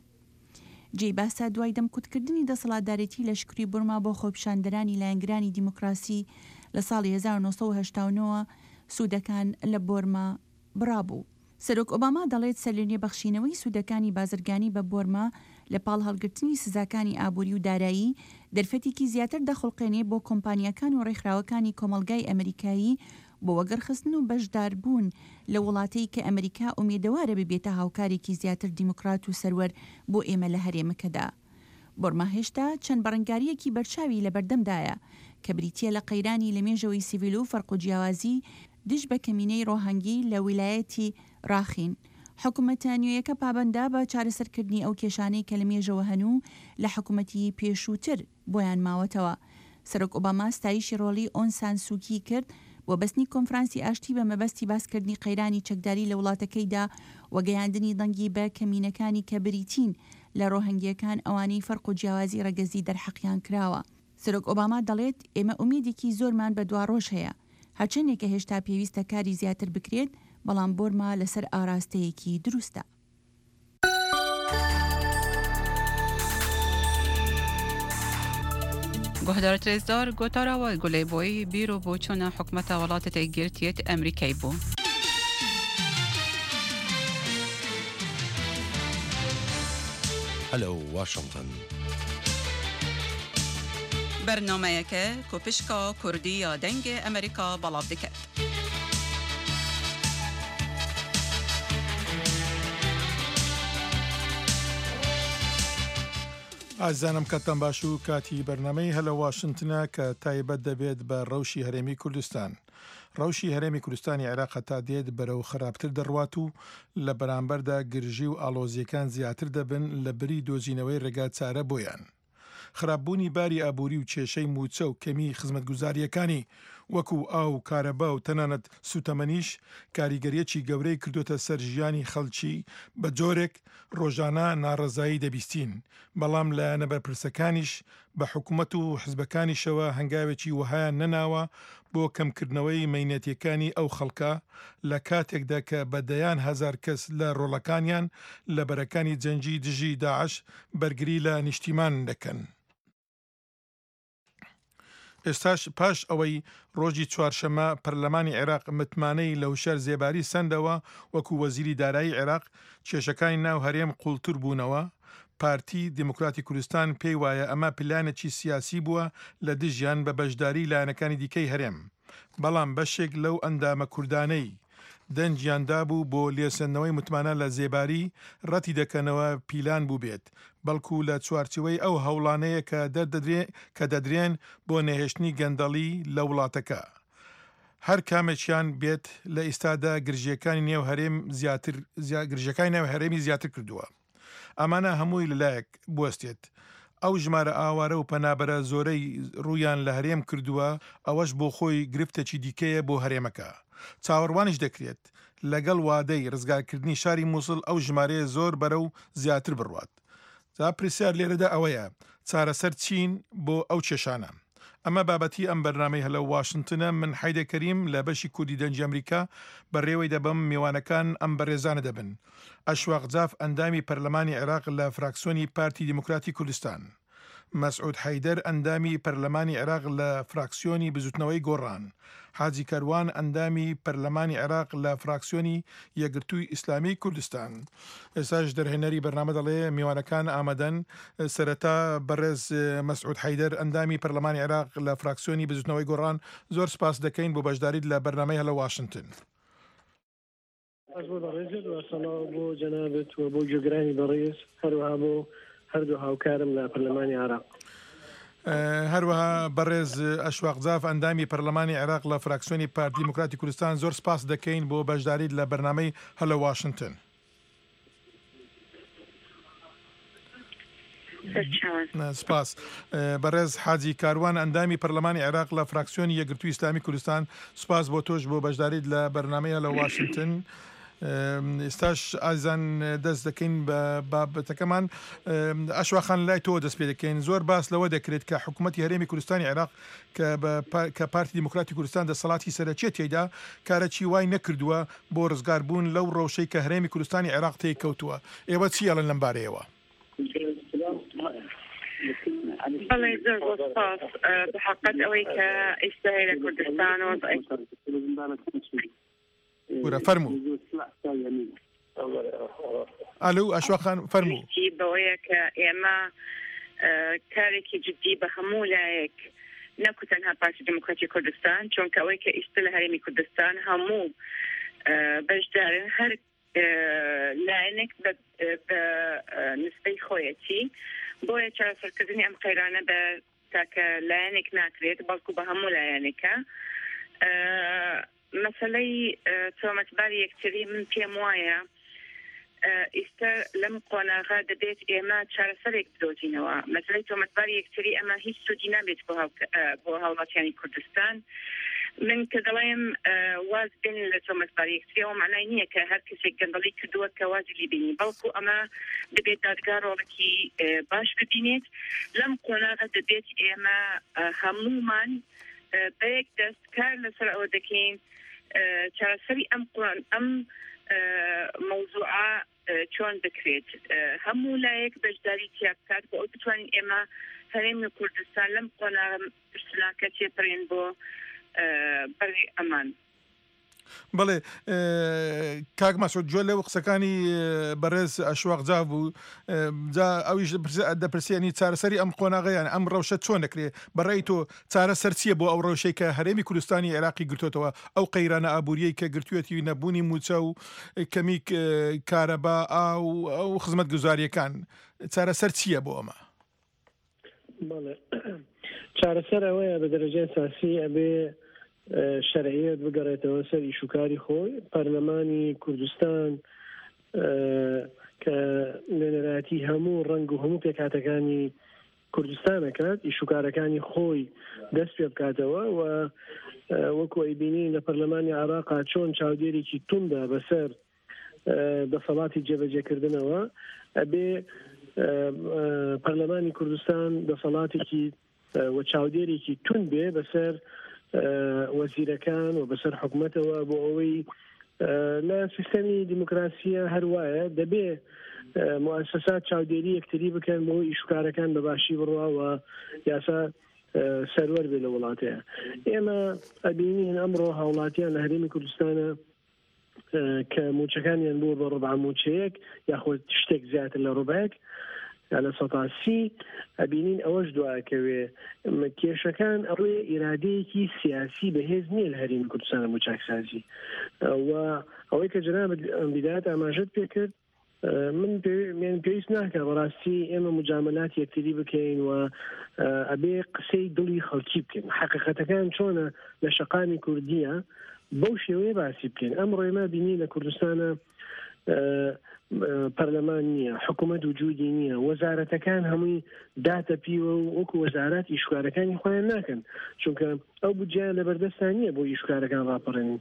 جێی باسا دوای دەمکوتکردنی دەسەڵاتدارەتی لە شکری بۆرما بۆ خۆپیشاندەرانی لایەنگرانی دیموکراسی لە ساڵی هەزار و نۆسەد و هەشتا و نۆ سوودەکان لە بۆرما بڕابوو. سەرۆک ئۆباما دەڵێت سەرلێنێ بەخشینەوەی سوودەکانی بازرگانی بە بۆرما لە پاڵ هەڵگرتنی سزاکانی ئابووری و دارایی دەرفەتێکی زیاتر دەخڵقێنێ بۆ کۆمپانیەکان و ڕێکخراوەکانی کۆمەلگای ئەمریکایی بۆ وەگەرخستن و بەشداربوون لە وڵاتەی کە ئەمریکا ئومێدەوارە ببێتە هاوکارێکی زیاتر دیموکرات و سەروەر بۆ ئێمە لە هەرێمەکەدا. بۆرما هێشتا چەند بەڕنگاریەکی بەرچاوی لە بەردەمدایە کە بریتیە لە قەیرانی لە مێژەوەی سیڤیل و فەرق و جیاوازی دش بە کەمینەی ڕۆهەنگی لە ویلایەتی ڕاخین. حکوومەتە نوێیەکە پابەندا بە چارەسەرکردنی ئەو کێشانەی کە لە مێژەوە هەنوو لە حکوومەتی پێشووتر بۆیان ماوەتەوە. سەرۆک ئۆباما ستایشی ڕۆڵی ئۆن سان سوکی کرد بۆ بەستنی کۆنفرانسی ئاشتی بە مەبەستی باسکردنی قەیرانی چەکداری لە وڵاتەکەیدا وەگەیاندنی دەنگی بە کەمینەکانی کە بریتین لە ڕۆهەنگیەکان ئەوانەی فەرق و جیاوازی ڕەگەزی دەرحەقیان کراوە. سەرۆک ئۆباما دەڵێت ئێمە ئومێدێکی زۆرمان بە دوا ڕۆژ هەیە، هەرچەندێکە هێشتا پێویستە کاری زیاتر بکرێت، بەڵام بۆرما لەسەر ئاراستەیەکی دروستە. گۆهدارە رێزدار گۆتاراوە گولەیبۆی بیرۆ بۆ چۆنە حکومەتە وڵاتە یەکگرتوویەت ئەمریکای بوو. هەلو واشنگتن. بەرنامەیەکە کۆپشکا کوردی یا دەنگی ئەمریکا بەڵاو دەکات. ئازانم کەتەم باش و کاتی بەرنامەی هەلە واشنگتنە کە تایبەت دەبێت بە ڕەوشی هەرێمی کوردستان. ڕەوشی هەرێمی کوردستانی عێراق تا دێت بەرەو خراپتر دەڕوات و لە بەرامبەردا گرژی و ئاڵۆزیەکان زیاتر دەبن لە بری دۆزینەوەی ڕێگا چارە بۆیان. خراپبوونی باری ئابووری و کێشەی موچە و کەمی خزمەتگوزاریەکانی وەکو ئاو کارەبا و تەنانەت سوتەمەنیش کاریگەریەکی گەورەی کردوتە سەر ژیانی خەڵکی بە جۆرێک ڕۆژانە ناڕەزایی دەبیستین، بەڵام لایەنە بەرپرسەکانیش بە حکوومەت و حزبەکانیشەوە هەنگاوێکی وهایان نەناوە بۆ کەمکردنەوەی مەینەتیەکانی ئەو خەڵکە لە کاتێکدا کە بەدەیان هەزار کەس لە ڕۆڵەکانیان لە بەرەکانی جەنگی دژی داعش بەرگری لە نیشتیمان دەکەن. ئێستاش پاش ئەوەی ڕۆژی چوارشەمە پەرلەمانی عێراق متمانەی لە وشەر زێباری سندەوە وەکو وەزیری دارایی عێراق کێشەکانی ناو هەرێم قوڵتر بوونەوە، پارتی دیموکراتی کوردستان پێی وایە ئەمە پلانێکی سیاسی بووە لە دژیان بە بەشداری لایەنەکانی دیکەی هەرێم، بەڵام بەشێک لەو ئەندامە کوردانەی دەنجیاندا بوو بۆ لێسەندنەوەی متمانە لە زێباری ڕەتی دەکەنەوە پیلان بوو بێت، بەڵکو لە چوارچەوەی ئەو هەوڵانەیە کە کە دەدرێن بۆ نەهێشتنی گەندەڵی لە وڵاتەکە. هەر کامێکیان بێت لە ئێستادا گرژیەکانی نێو هەرێم زیاتر گرژەکانی نێو هەرێمی زیاتر کردووە. ئەمانە هەمووی لەلایەک بوەستێت. ئەو ژمارە ئاوارە و پەنابەرە زۆرەی ڕوویان لە هەرێم کردووە، ئەوەش بۆ خۆی گرفتێکی دیکەیە بۆ هەرێمەکە. چاوەڕوانیش دەکرێت لەگەڵ وادەی ڕزگارکردنی شاری مووسڵ ئەو ژمارەیە زۆر بەرە و زیاتر بڕوات. جا پرسیار لێرەدا ئەوەیە چارەسەر چین بۆ ئەو کێشانە. ئەمە بابەتی ئەم بەرنامەی هەلە واشنگتنە. من حەیدە کەریم لە بەشی کوردی دەنجی ئەمریکا بەڕێوەی دەبم میوانەکان ئەم بەڕێزانە دەبن. ئەشواق جاف ئەندامی پەرلەمانی عێراق لە فراکسیۆنی پارتی دیموکراتی کوردستان، مەسعود حەیدەر ئەندامی پەرلەمانی عێراق لە فراکسیۆنی بزوتنەوەی گۆڕان. حاجی کەروان ئەندامی پەرلەمانی عێراق لە فراکسیۆنی یەکگرتووی ئیسلامی کوردستان. ئێستاش دەرهێنەری بەرنامە دەڵێ میوانەکان ئامادەن. سەرەتا بەڕێز مەسعود حەیدەر ئەندامی پەرلەمانی عێراق لە فراکسیۆنی بزوتنەوەی گۆڕان زۆر سپاس دەکەین بۆ بەشداریت لە بەرنامەی هەلە واشنگتن. بۆ بەڕێزت وەسەڵاو بۆ جەنابەت و بۆ گوێگرانی بەڕێز هەروەها بۆ هەردوو هاوکارم لە پەرلەمانی عێراق. هەروەها بەڕێز ئەشواقزاف ئەندامی پەرلەمانی عێراق لە فراکسیۆنی پارتی دیموکراتی کوردستان زۆر سپاس دەکەین بۆ بەشداریت لە بەرنامەی هەلە واشنگتن. سپاس. بەڕێز حاجی کاروان ئەندامی پەرلەمانی عێراق لە فراکسیۆنی یەکگرتووی ئیسلامی کوردستان سپاس بۆ تۆش بۆ بەشداریت لە بەرنامەیە لە واشنگتن. ئێستاش ئازان دەست دەکەین بە بابەتەکەمان. ئەشواخان لای تۆ دەست پێ دەکەین. زۆر باس لەوە دەکرێت کە حکوومەتی هەرێمی کوردستانی عێراق کە پارتی دیموکراتی کوردستان دەسەڵاتی سەرەکیە تێدا کارەکی وای نەکردووە بۆ ڕزگاربوون لەو ڕەوشەی کە هەرێمی کوردستانی عێراق تێی کەوتووە. ئێوە چی ئەڵێن لەم بارەیەوە؟ بەڵێ زۆر بۆ سپاس بەحەقەت ئەوەی کە ئێستا لە کوردستان ورە فەرموو. ئالو ئەشواخان فەرموو. بەوەیە کە ئێمە کارێکی جدی بە هەموو لایەک نەکو تەنها پارتی دیموکراتی کوردستان چونکە ئەوەی کە ئێستا لە هەرێمی کوردستان هەموو بەشدارن هەر لایەنێک بە نسبەی خۆیەتی بۆیە چارەسەرکردنی ئەم قەیرانە بە تاکە لایەنێک ناکرێت بەڵکو بە هەموو لایەنێکە. مەسەلەی تۆمەتباری یەکتری من پێم وایە ئێستا لەم قۆناغا دەبێت ئێمە چارەسەرێک بدۆزینەوە. مەسەلەی تۆمەتباری یەکتری ئەمە هیچ سودی نابێت بۆ هاوڵاتیانی کوردستان. من کە دەڵێم واز بین لە تۆمەتباری یەکتریەوە معنای نییە کە هەر کەسێک گەندەڵی کردووە کە وازی لی بینی بەڵکو ئەمە دەبێت دادگا ڕۆڵێکی باش ببینێت. لەم قۆناغا دەبێت ئێمە هەموومان بەیەک دەست کار لەسەر ئەوە دەکەین چارەسەری ئەم ئەم مەوزوعە چۆن بکرێت. هەموو لایەک بەشداری تیا بکات بۆ ئەو بتوانین ئێمە هەرێمی کوردستان لەم قۆناغە پرسناکە تێپەڕێن بۆ بەڕێ ئەمان. بەڵێ کاک مەسعود گوێ لەو قسەکانی بەڕێز ئەشواقزاف بوو. جا ئەویش دەپرسێنی چارەسەری ئەم قۆناغەیان ئەم ڕەوشە چۆن دەکرێت؟ بەڕێی تۆ چارەسەر چییە بۆ ئەو ڕەوشەی کە هەرێمی کوردستانی عێراقی گرتوتەوە ئەو قەیرانە ئابووریەی کە گرتوێتی نەبوونی موچە و کەمی کارەبا ئاو ئەو خزمەت گوزاریەکان چارەسەر چییە بۆ ئەمە؟ بەڵێ چارەسەر ئەوەیە بە دەرەجەی ئەساسی ئەبێ شەرعیەت بگەڕێتەوە سەر ئیشوکاری خۆی. پەرلەمانی کوردستان کە لەنەراتی هەموو ڕنگ و هەموو پێکاتەکانی کوردستانەکات ئیشوکارەکانی خۆی دەست پێ بکاتەوە و وەکو ئەیبینی لە پەرلەمانی عێراقا چۆن چاودێرێکی توندە بەسەر دەسەڵاتی جێبەجێکردنەوە ئەبێ پەرلەمانی کوردستان دەسەڵاتێکی و چاودێرێکی تون بێ بەسەر وەزیرەکان و بەسەر حکوومەتەوە بۆ ئەوەی لە سیستەمی دیموکراسیە هەروایە دەبێ مؤسسات چاودێری یەکتری بکەن بۆ ئیشوکارەکان بەباشی بڕواوە یاسا سەروەر بێ لە وڵاتەیە. ئێمە ئەبینین ئەمڕۆ هاوڵاتیان لە هەرێمی کوردستانە کە موچەکانیان بووە بە ڕۆبع موچەیەک یاخۆ شتێک زیاتر لە ڕۆبەیەک لە سەتاسی ئەبینین ئەوەش دوواکەوێ کێشەکان ئەوێ ئیرادەیەکی سیاسی بەهێز نییە لە هەرێمی کوردستانە موچاکسازی و ئەوەی کە جەناب بیدات ئاماژەت پێ کرد من پێویست ناکە بەڕاستی ئێمە مجاملات یەکتری بکەین و ئەبێ قسەی دڵی خەڵکی بکەین. حقیقەتەکان چۆنە لە شەقامی کوردیە بەو شێوەیە باسی بکەین. ئەمڕۆ ئێمە بینی لە کوردستانە پەرلەمان نییە، حکوومەت وجودی نییە، وەزارەتەکان هەمووی داتە پیوە و وەکو وەزارەت ئیشوکارەکانی خۆیان ناکەن چونکە ئەو بودجیان لەبەردەستان نییە بۆ ئیشوکارەکان ڕاپەڕێنین.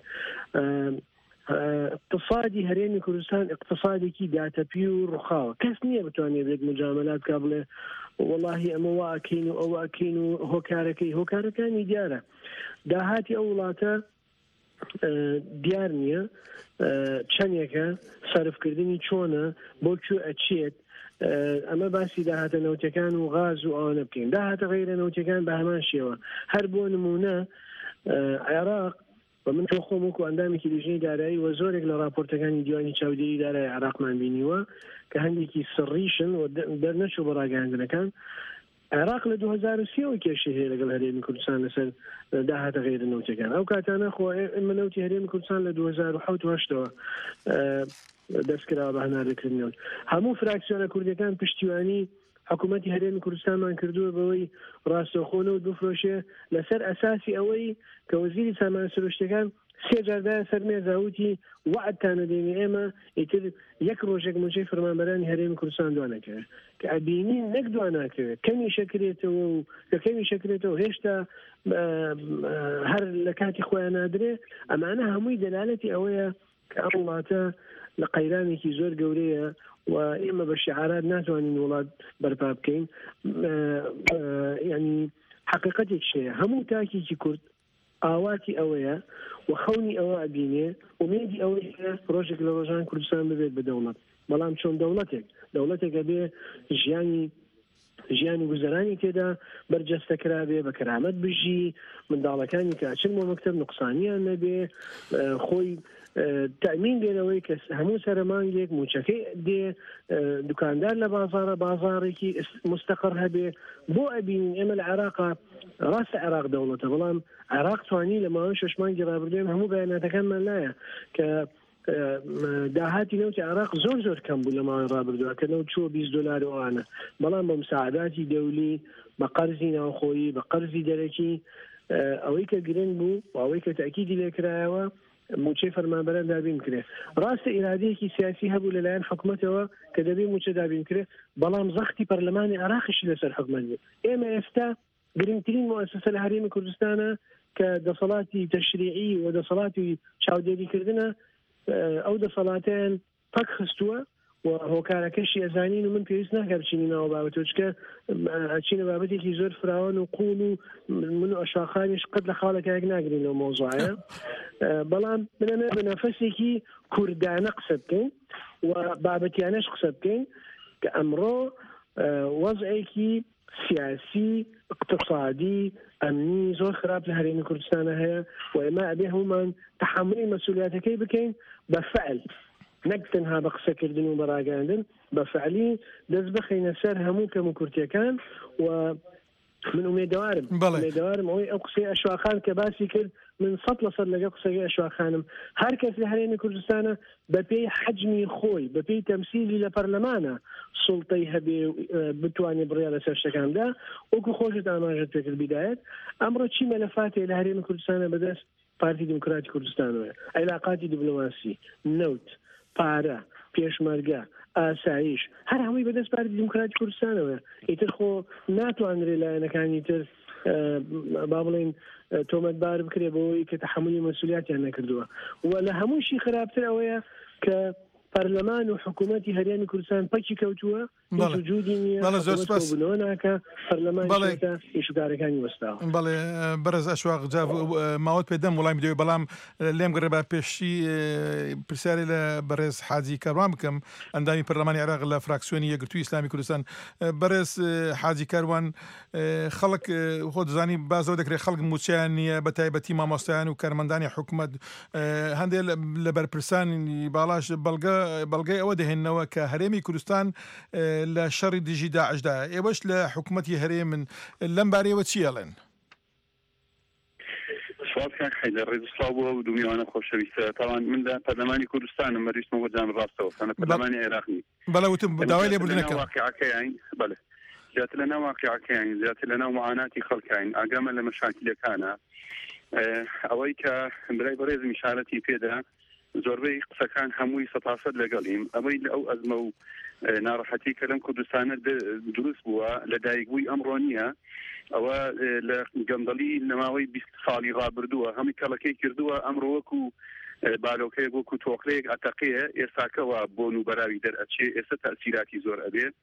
اقتصادی هەرێمی کوردستان اقتصادێکی داتەپی و ڕووخاوە، کەس نییە بتوانێت بێت مجاملات کا بڵێ وەڵاهی ئەمە وا ئەکەین و ئەوە ئەکەین و هۆکارەکەی هۆکارەکانی دیارە. داهاتی ئەو وڵاتە دیار نییە چەندێکە سەرفکردنی چۆنە بۆ کوێ ئەچێت ئەمە باسی داهاتە نەوتەکان و غاز و ئەوانە بکەین داهاتە غیرە نەوتەکان بە هەمان شێوە هەر بۆ نمونە عێراق و من تۆ خۆم وەکو ئەندامێکی لیژنەی دارایی و زۆرێک لە راپۆرتەکانی دیوانی چاودێری دارایی عێراقمان بینیوە کە هەندێکی سڕیشن و دەرنەچوو بە ڕاگەاندنەکان عێراق لە دوو هەزار و سێەوە کێشە هەیە لەگەڵ هەرێمی کوردستان لەسەر داهاتە غیرە نەوتەکان ئەو کاتانە خۆ ئێمە نەوتی هەرێمی کوردستان لە دوو هەزار و حەوت و هەشتەوە دەستکراوە بە هەناردەکردنەوە هەموو فراکسیۆنە کوردەکان پشتیوانی حکوومەتی هەرێمی کوردستانمان کردووە بەوەی ڕاستەوخۆنەوە دوفرۆشێ لەسەر ئەساسی ئەوەی کە وەزیری سامانە سروشتەکان سێ جاردایە سەر مێزاوتی وعدتانە دێنێ ئێمە ئیتر یەک ڕۆژێک موچەی فەرمانبەرانی هەرێمی کوردستان دوانەکەوێت کە ئەبینی نەک دواناکەوێت کەمی شەکرێتەوە و کە کەمی شەکرێتەوە هێشتا هەر لە کاتی خۆیان نادرێ ئەمانە هەمووی دەلالەتی ئەوەیە کە ئەم وڵاتە لە قەیرانێکی زۆر گەورەیە و ئێمە بە شعارات ناتوانین وڵات بەرپا بکەین ینی حقیقەتێک شەیە هەموو تاکێکی کورد ئاواتی ئەوەیە و خەونی ئەوە ئەبینێ ومێدی ئەوەیە ڕۆژێک لە ڕۆژان کوردستان ببێت بە دەوڵەت بەڵام چۆن دەوڵەتێک دەوڵەتێک ئەبێ ژیانی ژیانی گوزەرانی تێدا بەرجەستەکرا بێ بە کەرامەت بژی منداڵەکانی کاچن بۆ مەکتەب نوقسانیان نەبێ خۆی تأمین بێنەوەی کە هەموو سەرمانگێک موچەکەی دێ دوکاندار لە بازارە بازارێکی مستەقر هەبێ بۆ ئەبینین ئێمە لە عێراقا ڕاستە عێراق دەوڵەتە بەڵام عێراق توانی لە ماوەی شەش مانگی ڕابردوێن هەموو بەیاناتەکانمان لایە کە داهاتی نەوتی عێراق زۆر زۆر کەم بوو لە ماوەی ڕابردووە کە نەوت چوە بیست دۆلار ئەوانە بەڵام بە مساعداتی دەولی بە قەرزی ناوخۆیی بە قەرزی دەرەکی ئەوەی کە گرنگ بوو و ئەوەی کە تاکیدی لێکرایەوە موچەی فەرمانبەران دابین کرێ ڕاستە ئیرادەیەکی سیاسی هەبوو لەلایەن حکوومەتەوە کە دەبێ موچە دابین کرێ بەڵام زەختی پەرلەمانی عێراقیشی لەسەر حکوومەت بوو ئێمە ئێستا گرنگترین مؤسسە لە هەرێمی کوردستانە کە دەسەڵاتی تەشریعی و دەسەڵاتی چاودێریکردنە ئەو دەسەڵاتیان پەک خستووە و هۆکارەکەشی ئەزانین و من پێویست ناکە بچینی ناوە بابەتەوە چکە ئەچینە بابەتێکی زۆر فراوان و قوڵ و من و ئەشاخانیش قەت لە خاڵێکایەک ناگرین لەو مۆزوعە بەڵام بنەمێ بە نەفەسێکی کوردانە قسە بکەین و بابەتیانەش قسە بکەین کە ئەمڕۆ وەزعێکی سیاسی اقتصادی ئەمنی زۆر خراپ لە هەرێمی کوردستانە هەیە و ئێمە ئەبێ هەمومان تەحملی مەسئولیاتەکەی بکەین بە فعل نەک تەنها بە قسەکردن و بەڕاگەاندن بە فعلی دەست بخەینە سەر هەموو کەم و کورتیەکان و من ئومێدەوارم ئومێدەوارم ئەوەی ئەو قسەی ئەشواخان کە باسی کرد من سەد لەسەد لەگەڵ قسەی ئەشواخانم هەر کەس لە هەرێمی کوردستانە بە پێی حەجمی خۆی بە پێی تەمسیلی لە پەرلەمانە سوڵتەی هەبێ بتوانێت بڕیا لەسەر شتەکاندا وەکو خۆشت ئاماژەت پێکرد بیدایەت ئەمڕۆ چی مەلەفاتێ لە هەرێمی کوردستانە بەدەست پارتی دموکراتی کوردستانەوە عیلاقاتی دیبلۆماسی نەوت پارە پێشمەرگە ئاسایش هەر هەمووی بەدەست پارتی دموکراتی کوردستانەوە ئیتر خۆ ناتوانرێ لایەنەکانی تر با بڵێن تۆمەتبار بکرێ بەوەی کە تەحملی مەسئولیاتیان نەکردووە و لە هەمووشی خراپتر ئەوەیە کە پەرلەمان و حکوومەتی هەرێمی کوردستان پەکی کەوتووە وجودی نییە بنەوە ناکە پەرلەمان ئیشکارەکانی وەستاوە بەڵێ بەرز ئەشواق جاو ماوەت پێدەم وڵامی دەوێت بەڵام لێم گەڕێ با پێشی پرسیاری لە بەڕێز حاجی کاروان بکەم ئەندامی پەرلەمانی عێراق لە فراکسیۆنی یەکگرتووی ئیسلامی کوردستان بەڕێز حاجی کاروان خەڵک خۆ دەزانی بازەوە دەکرێت خەڵک موچیان نییە بە تایبەتی مامۆستایان و کارمەندانی حکوومەت هەندێک لە بەرپرسانی باڵاش بەڵگە بەڵگەی ئەوە دەهێننەوە کە هەرێمی کوردستان لە شەڕی دژی داعشدا ئێوەش لە حکوومەتی هەرێ من لەم بارەیەوە چی ئەڵێن؟ سوالکان حیدر ڕێز سڵاو و دومیوانە خۆشەویستە تاوان من لە پەرلەمانی کوردستانم مەریشتمەوە جان ڕاستەوە سەنە پەرلەمانی عێراق نی بەڵێ وتم داوای لێبوردنەکە واقعەکەیان بەڵێ زیاتر لەناو واقعەکەیان زیاتر لەناو معاناتی خەڵکین ئاگامە لە مەشاکلەکانە ئەوەی کە برای بەڕێزم ئیشارەتی پێدا زۆربەی قسەکان هەمووی سەپاسەد لەگەڵیم ئەوەی لە ئەو ئەزمە و ناڕەحەتی کە لەم کوردستانە دروست بووە لە دایکبووی ئەمڕۆ نییە ئەوە لە گەندەڵی نەماوەی بیست ساڵی ڕابردووە هەمی کەڵەکەی کردووە ئەمڕۆ وەکو بالۆکەیە وەکو تۆقلەیەک ئەتەقەیە ئێستاکەوە بۆن و بەراوی دەرئەچێ ئێستا تەسیراتی زۆر ئەبێ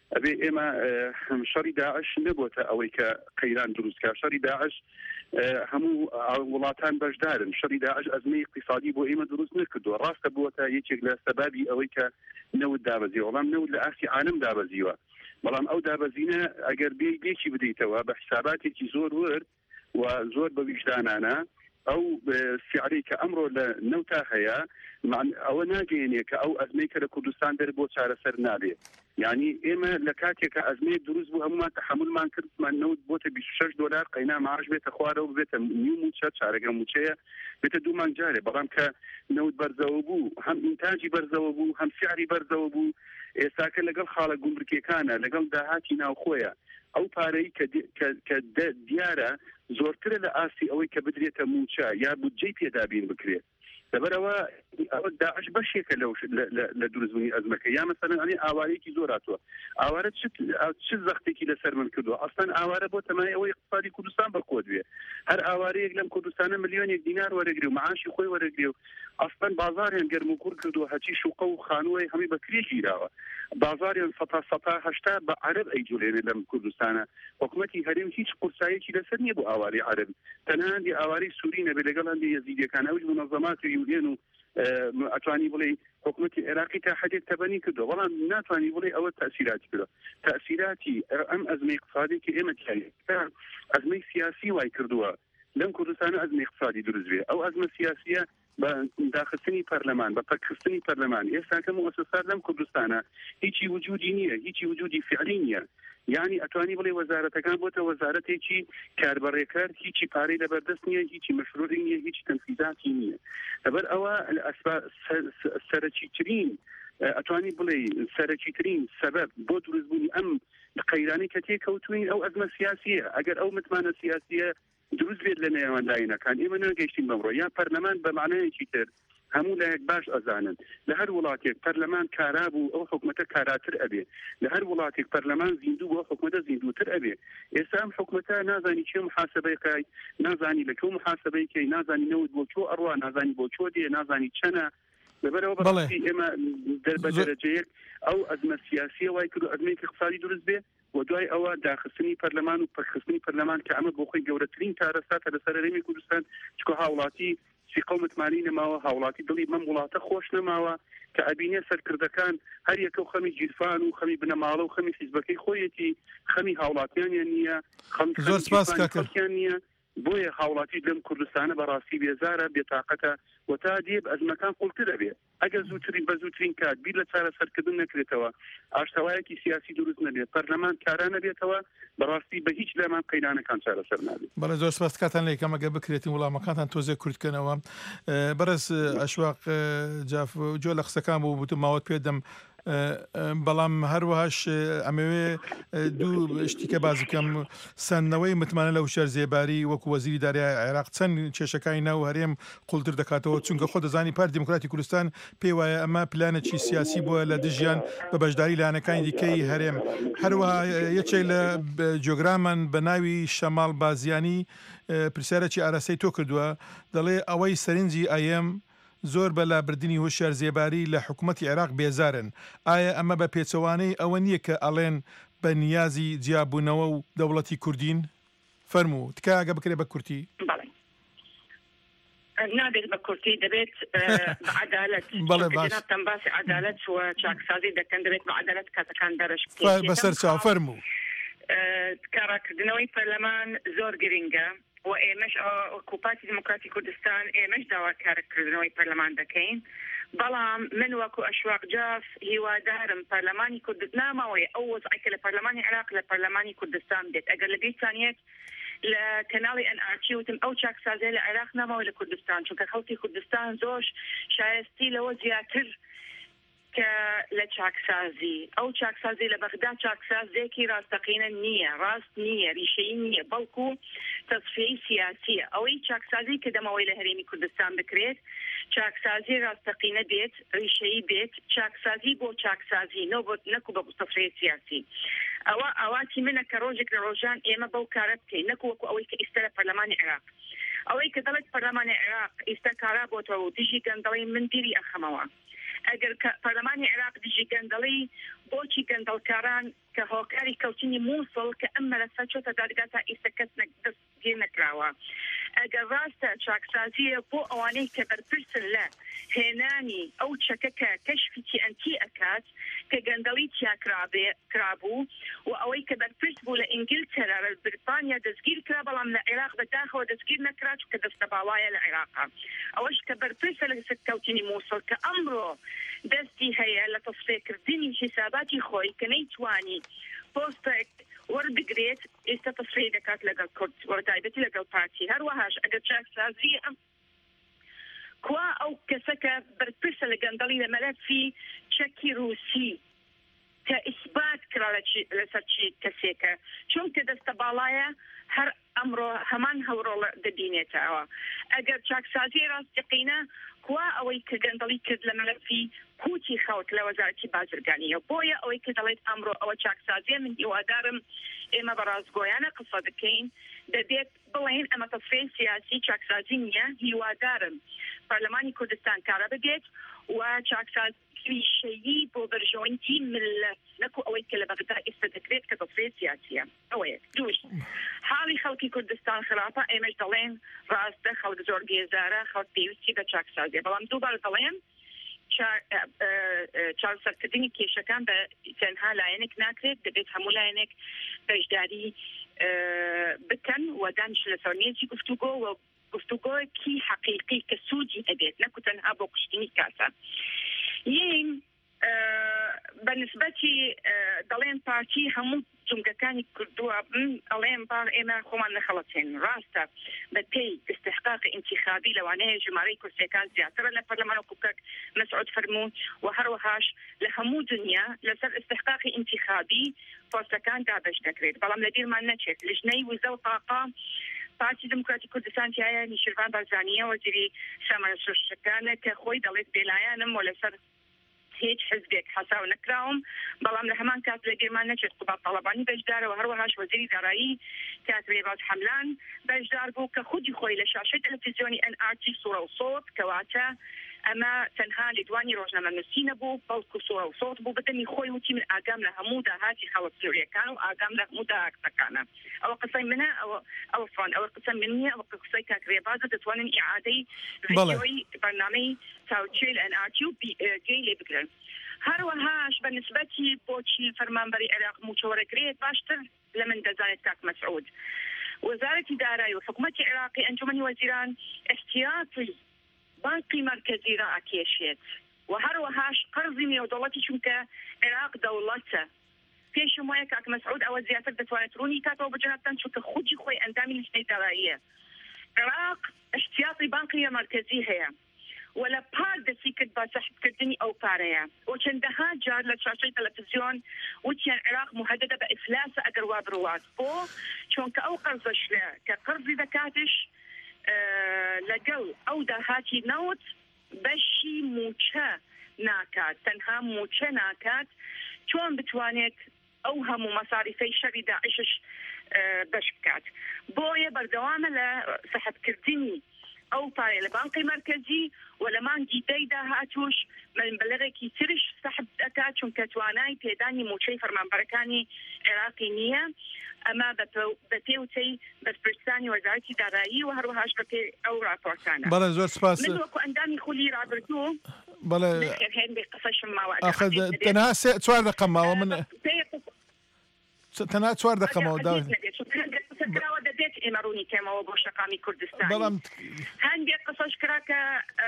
ئەبێ ئێمە شەڕی داعش نەبووە ئەوەی کە قەیران دروستکە شەڕی داعش هەموو وڵاتان بەشدارن شەڕی داعش ئەزمەی اقتصادی بۆ ئێمە دروست نکردووە ڕاستە بووە یەکێک لە سەبابی ئەوەی کە نەوت دابەزی وەڵام نەوت لە ئاسی عالم دابەزیوە بەڵام ئەو دابەزینە ئەگەر بێ بێکی بدەیتەوە بە حساباتێکی زۆر ورد و زۆر بە ویژدانانە ئەو سیعرەی کە ئەمڕۆ لە نەوتا هەیە ئەوە ناگەێنێ کە ئەو ئەزمەی کە لە کوردستان دەر بۆ چارەسەر نابێ یعنی ئێمە لە کاتێکە ئەزمەیە دروست بوو هەمومان تەحملمان کردمان نەوت بۆتە بیست و شەش دۆلار قەینا ماعاش بێتە خوارەوە بێتە نیو موچە چارەگە موچەیە بێتە دوو مانگ جارێ بەڵام کە نەوت بەرزەوە بوو هەم ئینتاجی بەرزەوە بوو هەم سیعری بەرزەوە بوو ئێستاکە لەگەڵ خاڵە گومرکیەکانە لەگەڵ داهاتی ناوخۆیە ئەو پارەی کە دیارە زۆرترە لە ئاسی ئەوەی کە بدرێتە موچە یا بودجەی پێدابین بکرێت لەبەرەوە ئەوە داعش بەشێکە لە دروستبوونی ئەزمەکە یا مەسەلەن ئەنێ ئاوارەیەکی زۆر هاتووە ئاوارە چ زەختێکی لەسەر من کردووە ئەسڵەن ئاوارە بۆ تەمای ئەوەی اقتصادی کوردستان بەرخۆ دوێ هەر ئاوارەیەک لەم کوردستانە ملیۆنێک دینار وەرەگری و معاشی خۆی وەرەگری و ئەسڵەن بازاریان گەرم و کوور کردووە هەچی شوقە و خانووی هەمی بەکرێ گیراوە بازاریان سەتا سەتا هەشتا بە عەرب ئەیجوڵێنێ لەم کوردستانە حکوومەتی هەرێم هیچ قورسایەکی لەسەر نییە بۆ ئاواری عەرب تەنها هەندی ئاواری سووری نەبێ لەگەڵ هەندی یەزیدیەکان ئەوش منەظەمات یوێن و ئەتوانی بڵێ حکوومەتی عێراقی تا حدێک تەبەنی کردو بەڵام ناتوانانی بڵێ ئەوە تەسیراتی کردو تەسیراتی ئەم ئەزمەی اقتصادێکی ئێمە ئەزمەی سیاسی وای کردووە لەم کوردستانە ئەزمەی اقتصادی دروست بێ ئەو ئەزمە سیاسیە بە داخستنی پەرلەمان بە پەکخستنی پەرلەمان ئێستاکە مؤسسات لەم کوردستانە هیچی وجودی نییە هیچی وجودی فعلی نییە یعنی ئەتوانی بڵێ وەزارەتەکان بۆتە وەزارەتێکی کاربڕێکار هیچی پارەی لەبەردەست نییە هیچی مەشروعی نییە هیچی تەنفیزاتی نییە لەبەر ئەوە سەرەکیترین ئەتوانی بڵێ سەرەکیترین سەبەب بۆ دروستبوونی ئەم قەیرانی کە تێکەوتوین ئەو ئەزمە سیاسیە ئەگەر ئەو متمانە سیاسیە دروست بێت لە نێوان لایەنەکان ئێمە نەگەیشتین بەمڕۆ یا پەرلەمان بە معنەیەکی تر هەموو لایەک باش ئەزانن لە هەر وڵاتێک پەرلەمان کارا بوو ئەو حکوومەتە کاراتر ئەبێ لە هەر وڵاتێک پەرلەمان زیندوو بۆ حکوومەتە زیندووتر ئەبێ ئێستا ئەم حکوومەتە نازانی چێ محاسبەیەکای نازانی لە کەو محاسبەیەکەی نازانی نەوت بۆ چۆ ئەڕوا نازانی بۆ چۆ دێ نازانی چەنە لەبەرەوە بەڕاستی ئێمە دەربە دەرەجەیەک ئەو ئەزمە سیاسیە وای کرد و ئەزمەیەکی اقتصادی دروست بێ و دوای ئەوە داخستنی پەرلەمان و پەکخستنی پەرلەمان کە ئەمە بۆ خۆی گەورەترین کارەساتە لەسەر هەرێمی کوردستان چکۆ هاوڵاتی سیقە و متمانی نەماوە هاوڵاتی دڵی مەم وڵاتە خۆش نەماوە کە ئەبینێ سەرکردەکان هەر یەکە و خەمی گیرفان و خەمی بنەماڵە و خەمی حیزبەکەی خۆیەتی خەمی هاوڵاتیانیان نییە خەمیان نییە بۆیە هاوڵاتی لەم کوردستانە بەڕاستی بێزارە بێتاقەتە و تا دێب ئەزمەکان قوڵتر دەبێ ئەگەر زووترین بە زووترین کات بیر لە چارەسەرکردن نەکرێتەوە ئاشتەوایەکی سیاسی دروست نەبێت پەرلەمان کارا نەبێتەوە بەڕاستی بە هیچ لەمان قەیرانەکان چارەسەر نابێت بەڵێ زۆر سپاس کاتان لێکەمەگە بکرێتین وڵامەکانتان تۆزێ کوردکەنەوە بەرز ئەشواق جاف جۆ لە قسەکان بوو بوتم ماوەت پێدەم بەڵام هەروەهاش ئەمەوێ دوو شتیکە بازیکەم سندنەوەی متمانە لە هوشار زێباری وەکو وەزیری داریای عێراق چەند کێشەکانی ناو هەرێم قوڵتر دەکاتەوە چونکە خۆ دەزانی پارتی دیموکراتی کوردستان پێی وایە ئەمە پلانێکی سیاسی بووە لە دژیان بە بەشداری لایەنەکانی دیکەی هەرێم هەروەها یەکێک لە جۆگرامان بە ناوی شەماڵ بازیانی پرسیارەکی ئاراسەی تۆ کردووە دەڵێ ئەوەی سەرنجی ئایم زۆر بە لابردنی هوشار زێباری لە حکوومەتی عێراق بێزارن ئایا ئەمە بە پێچەوانەی ئەوە نییە کە ئەڵێن بە نیازی جیابوونەوە و دەوڵەتی کوردین فەرموو تکایە بکرێ بە کورتی نابێت بە کورتی دەبێت عدالت جنابتان باسی عدالت و چاکسازی دەکەن دەبێت بە عدالت کاتەکان دەرەش بەسەر چاو فەرموو کاراکردنەوەی پەرلەمان زۆر گرنگە و ئێمەش کوپاتی دیموکراتی کوردستان ئێمەش داواکارکردنەوەی پەرلەمان دەکەین بەڵام من وەکو ئەشواق جاف هیوادارم پەرلەمانی کوردستان نامەوەی ئەو وەزعەکە لە پەرلەمانی عێراق لە پەرلەمانی کوردستان بێت ئەگەر لە بیستانیەت لە کەناڵی ئەن ئار تی وتم ئەو چاکسازیە لە عێراق نامەوەی لە کوردستان چونکە خەڵکی کوردستان زۆر شایستی لەوە زیاتر کە لە چاکسازی ئەو چاکسازی لە بەغدا چاکسازێکی ڕاستەقینە نییە ڕاست نییە ریشەی نییە بەڵکو تەصفیەی سیاسیە ئەوەی چاکسازی کە دەمەوەی لە هەرێمی کوردستان بکرێت چاکسازی ڕاستەقینە بێت ریشەی بێت چاکسازی بۆ چاکسازی نەکو بە تەصفیەی سیاسی ئەوە ئاواتی منە کە ڕۆژێک لە ڕۆژان ئێمە بەو کارە بکەین نەکو وەکو ئەوەی کە ئێستا لە پەرلەمانی عێراق ئەوەی کە دەڵێت پەرلەمانی عێراق ئێستا کارا بۆتەوە و دژی گەندەڵی من بیری ئەخەمەوە ئەگەر پەرلەمانی عێراق دژی گەندەڵی بۆچی گەندەڵکاران کە هۆکاری کەوتنی مووسڵ کە ئەم مەلەفە چۆتە دادگا تا ئیسەکەس دەستگیر نەکراوە. ئەگەر ڕاستە چاکسازیە بۆ ئەوانەی کە بەرپرسن لە هێنانی ئەو چەکەکە کەشفی تی ئەن تی ئەکات کە گەندەڵی تیا کرابوو و ئەوەی کە بەرپرس بوو لە ئینگلتەرا لە بریتانیا دەستگیر کرا بەڵام لە عێراق بەداخەوە دەستگیر نەکرات کە دەستە باڵایە لە عێراقا. ئەوەش کە بەرپرسە لە سەرکەوتنی مووسڵ کە ئەمڕۆ دەستی هەیە لە تەسفێکردنی حساباتی خۆی کە نەیتوانی پۆستێک وەردەگرێت ئێستا تەسفێ دەکات لەگەڵ کورد وەردایبەتی لەگەڵ پارتی. هەروەهاش ئەگەر چاکسازی ئەم کوا ئەو کەسەکە بەرپرسە لە گەندەڵی لە مەلەفی چەکی رووسی کە ئیسبات کرا لەسەر چی کەسێکە چونکە دەستە باڵایە هەر ئەمڕۆ هەمان هەوڕۆڵ دەبینێتەوە. ئەگەر چاکسازی ڕاستیقینە کوا ئەوەی کە گەندەڵی کرد لە مەلەفی کوتی خەوت لە وەزارەتی بازرگانیە بۆیە ئەوەی کە دەڵێت ئەمڕۆ ئەوە چاکسازیە من هیوادارم ئێمە بە ڕاستگۆیانە قسە دەکەین دەبێت بڵێن ئەمە تەسفێی سیاسی چاکسازی نییە هیوادارم پەرلەمانی کوردستان کارە بدێت و چاکسازی شەیی بۆ بەرژەوەندی ملت نەکو ئەوەی کە لە بەغدا ئێستا دەکرێت کە تەسفێی سیاسیە. ئەوەیە دووش حاڵی خەڵکی کوردستان خراپە ئێمەش دەڵێن ڕاستە خەڵک زۆر بێزارە خەڵک پێویستی بە چاکسازیە بەڵام دووبار دەڵێن چارەسەرکردنی کێشەکان بە تەنها لایەنێک ناکرێت دەبێت هەموو لایەنێک بەشداری بکەن و دانیش لەسەر مێزی گفتوگۆ و گفتوگۆیەکی حەقیقی کە سوودی ئەبێت نەکو تەنها بۆ کوشتنی کاسە. یین بەنسبەتی دەڵێن پارتی هەموو جمگەکانی کردووە ئەڵێن باڵ ئێمە خۆمان نەخەڵەتێن ڕاستە بە پێی استحقاق انتخابی لەوانەیە ژمارەی کورسیەکان زیاترە لە پەرلەمان کوکەک مەسعود فەرموو و هەروەهاش لە هەموو دنیا لەسەر استحقاقی انتخابی پۆستەکان دابەش دەکرێت بەڵام لە بیرمان نەچێت لژنەی وزە و تاقا پارتی دموکراتی کوردستان تایە نیشیروان بارزانیە وەزیری سامانە سروشتەکانە کە خۆی دەڵێت بێلایەنم و لەسەر هیچ حزبێک حساو نەکراوم بەڵام لە هەمان کات لە گێرمان نەچێت قوبات تاڵەبانی بەشدارەوە هەروەهاش وەزیری دارایی کات ڕێباز حەملان بەشدار بوو کە خودی خۆی لە شاشەی تەلەڤیزیۆنی ئەن ئار تی سوورە و سۆت کەواتە ئەمە تەنها لێدوانی ڕۆژنامەنووسی نەبوو بەڵکو سوورە و سۆت بوو بەدەمی خۆی وتی من ئاگام لە هەموو داهاتی خەڵک سووریەکان و ئاگام لە هەموو داهاتەکانە. ئەوە قسەی منە ئەوە ئەوە فۆن ئەوە قسە من نییە ئەوە قسەی کاک ڕێبازە دەتوانن ئیعادەی ڤیدیۆی بەرنامەی چاوچێ لە ئەن ئار تی و گەی لێ بگرن. هەروەهاش بە نسبەتی بۆچی فەرمانبەری عێراق موچەوەرەگرێت باشتر لە من دەزانێت کاک مەسعود وەزارەتی دارایی و حکوومەتی عێراقی ئەنجومەنی وەزیران احتیاطی بانقی مرکزی را ئەکێشێت و هەروەهاش قەرزی نێودەوڵەتی چونکە عێراق دەوڵەتە پێشم وایە کاک مەسعود ئەوە زیاتر دەتوانێت ڕوونی کاتەوە بجاتن چونکە خودی خۆی ئەندامی لیژنەی داراییە. عێراق احتیاطی بانقی مرکزی هەیە ولا پار دەسی کرد با سەحبکردنی ئەو پارەیە و چەندەها جار لە چاشەی تەلەڤیزیۆن وتیان عێراق مهددە بە ئیفلاسە ئەگەر وا بڕوات بۆ چونکە ئەو قەرزەش لێ کە قەرزی دەکاتش لەگەڵ ئەو داهاتی نەوت بەشی موچە ناکات تەنها موچە ناکات چۆن بتوانێت ئەو هەموو مەساریفەی شەری داعشش بەش بکات. بۆیە بەردەوامە لە سەحبکردنی ئەو پارێ لە بانقی مرکزی و لە مانگی دەیدا هاتوش مەبلەغێکی ترش سەحب دەکات چونکە توانای پێدانی موچەی فەرمانبەرەکانی عێراقی نییە. ئەمە بە پێوتەی بەرپرسانی وەزارەتی دارایی و هەروەهاش بە پێ ئەو راپۆرتانە. بەڵێ زۆر سپاس. من وەکو ئەندامی خولی ڕابردوو بەڵێ قسەشم ماوە تەنها چوار دقە ماوە من تەنها چوار دقە ماوە داوێت کراوە دەبێت ئێمە ڕوونی کەمەوە بۆ شەقامی کوردستان هەندێک قسەش کرا کە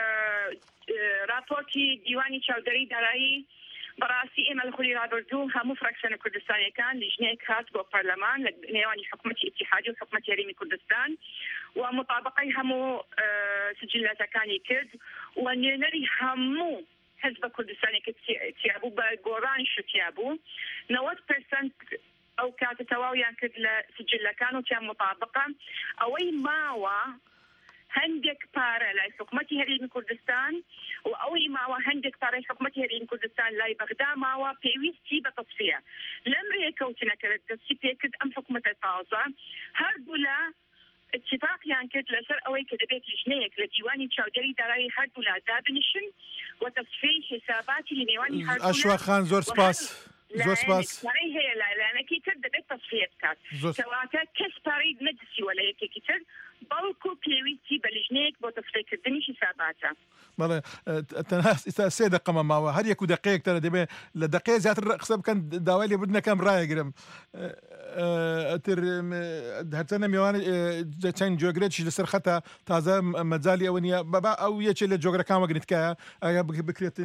راپۆرتی دیوانی چاودەری دارایی بەڕاستی ئێمە لە خولی ڕابردوو هەموو فراکسیۆنە کوردستانیەکان لیژنەیەک هات بۆ پەرلەمان لە نێوانی حکوومەتی ئیتیحادی و حکوومەتی هەرێمی کوردستان و مطابقەی هەموو سجلاتەکانی کرد و نوێنەری هەموو حزب کوردستانێک تیابوو بە گۆڕانی شتیابوو نەوەت پەرسەنت ئەو کاتە تەواویان کرد لە سجلەکان و تیان مطابقە ئەوەی ماوە هەندێک پارە لای حکوومەتی هەرێمی کوردستان و ئەوەی ماوە هەندێک پارەی حکوومەتی هەرێمی کوردستان لای بەغدا ماوە پێویستی بە تەصفیە لەم ڕێکەوتنەکە دەستی پێکرد ئەم حکوومەتە تازە هەردوو لە اتفاقیان کرد لەسەر ئەوەی کە دەبێت لیژنەیەک لە دیوانی چاودەری دارایی هەردوو لا دابنیشن و تەصفیەی حساباتی لە نێوانی هەردوو. ئەشوا خان زۆر سپاس. زۆر سپاس هەیە لایەنێکی تر دەبێت تەصفیە بکات کەواتە کەس پارەی نەدەسیوە لە یەکێکی تر بەڵکو پێویستی بە لیژنەیەک بۆ تەصفیەکردنی حساباتە. بەڵێ تەنها ئێستا سێ دقەمە ماوە هەر یەک و دقەیەک تەنە دەبێت لە دقەیە زیاتر قسە بکەن داوای لێبوردنەکەم ڕایەگرم ئەتر هەرچەندە میوان چەند جۆگرێکی لەسەر خەتە تازە مەجای ئەوە نییە بەبا ئەو یەکێ لە جۆگرەکان وەگرتکایە ئەگە بکرێتن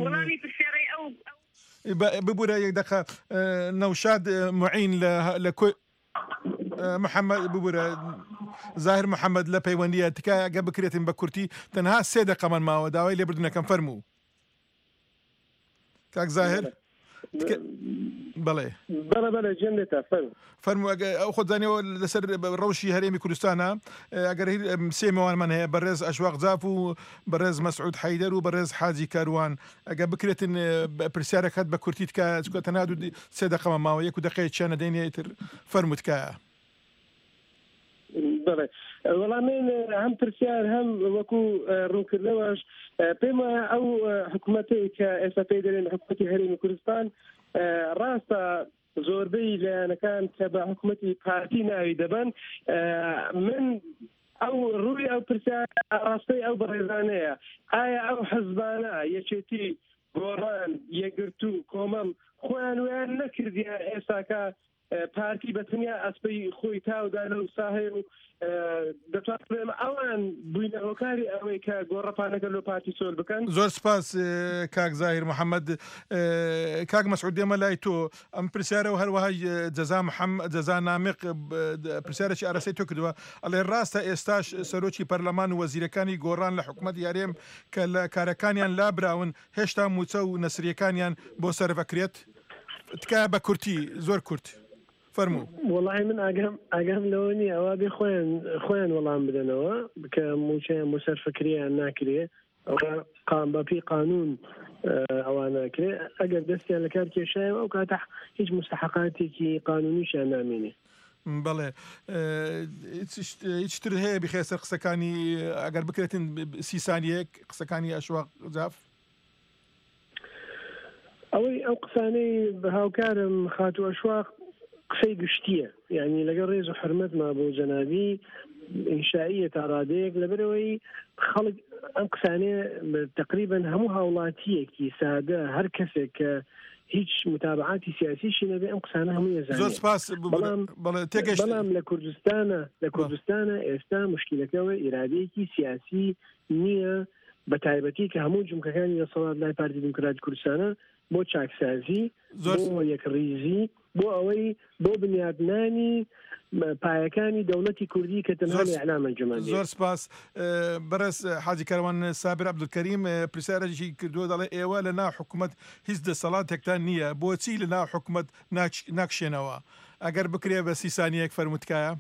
ببوورە یەک دقە نەوشاد معین لە کۆی محەممەد ببوورە زاهر محەممەد لە پەیوەندیە تکایە ئەگە بکرێتین بە کورتی تەنها سێ دقەمان ماوە داوای لێبردنەکەم فەرموو کاک زاهر بەڵێ بەڵێ بەڵێ جێم لێتە فەرموو ئەو خۆزانیەوە لەسەر ڕەوشی هەرێمی کوردستانە ئەگەر سێ میوانمان هەیە بەڕێز ئەشواق زاف و بەڕێز مەسعود حەیدەر و بەڕێز حاجی کاروان ئەگە بکرێتن پرسیارەکەت بە کورتی تکایە چکە تەنها دوو سێ دقەمە ماوە یەک و دقەیە چیانە دەینێ تر فەرموو تکایە. بەڵێ وەڵامێن هەم پرسیار هەم وەکو ڕوونکردنەوەش پێم وایە ئەو حکوومەتەی کە ئێستا پێی دەڵێن حکوومەتی هەرێمی کوردستان ڕاستە زۆربەی لایەنەکان کە بە حکوومەتی پارتی ناوی دەبن من ئەو ڕووی ئەو پرسیار ڕاستەی ئەو بەڕێزانەیە ئایا ئەو حەزبانە یەکێتی گۆڕان یەکگرتو کۆمەڵ خۆیان ویان نەکردیان ئێستاکە پارتی بەتەنیا ئەسپەی خۆی تاودا لەو ساحێ و دەتوانێت ئەوان بووینە هۆکاری ئەوەی کە گۆڕەپانەکە لەو پارتی سۆر بکەن. زۆر سپاس کاک زاهر محەممەد. کاک مەسعود دێمە لای تۆ ئەم پرسیارە و هەروەهای جەزا محەممەد جەزا نامق پرسیارێکی ئارەسەی تۆ کردووە ئەڵێ ڕاستە ئێستاش سەرۆکی پەرلەمان و وەزیرەکانی گۆڕان لە حکوومەتی هەرێم کە لە کارەکانیان لابراون هێشتا موچە و نەسریەکانیان بۆ سەرڤەکرێت تکایە بە کورتی زۆر کورت فەرموو. وەڵاهی من ئاگام ئاگام لەوە نیە ئەوە بێ خۆیان خۆیان وەڵام بدەنەوە کە موچەیان بۆ سەرفەکریان ناکرێ ئەوە بەپی قانون ئەوانەکرێ ئەگەر دەستیان لە کار کێشایە ئەو کاتە هیچ مستحقاتێکی قانونیشیان نامێنێ. بەڵێ هیچتر هەیە بخێ سەر قسەکانی ئەگەر بکرێتن سی سانیەک قسەکانی ئەشواق زاف ئەوەی ئەو قسانەی بە هاوکارم خاتووە ئەشواق قسەی گشتیە یعنی لەگەڵ ڕێز و حرمەتما بۆ جەنابی ئینشائیە تا ڕادەیەک لەبەرەوەی خەڵک ئەم قسانەیە تقریبا هەموو هاوڵاتیەکی سادە هەر کەسێک کە هیچ متابعاتی سیاسیشی نەبێ ئەم قسانە هەموو ێزانێ. زۆر سپاس. بەڵام لە کوردستانە لە کوردستانە ئێستا مشکلەکەەوە ئیرادەیەکی سیاسی نییە بە تایبەتی کە هەموو جومکەکانی دەسەڵات لای پارتی دیموکراتی کوردستانە بۆ چاکسازی بۆ یەکڕیزی بۆ ئەوەی بۆ بنیادنانی پایەکانی دەوڵەتی کوردی کە تەنها لە ئیعلام ئەنجومەندی. زۆر سپاس. بەرز حاجی کاروان سابر عەبدولکەریم پرسیارێکی کردووە دەڵێ ئێوە لە ناو حکوومەت هیچ دەسەڵاتێکتان نییە بۆچی لە ناو حکوومەت ناکشێنەوە ئەگەر بکرێ بە سی سانیەک فەرمووتکایە.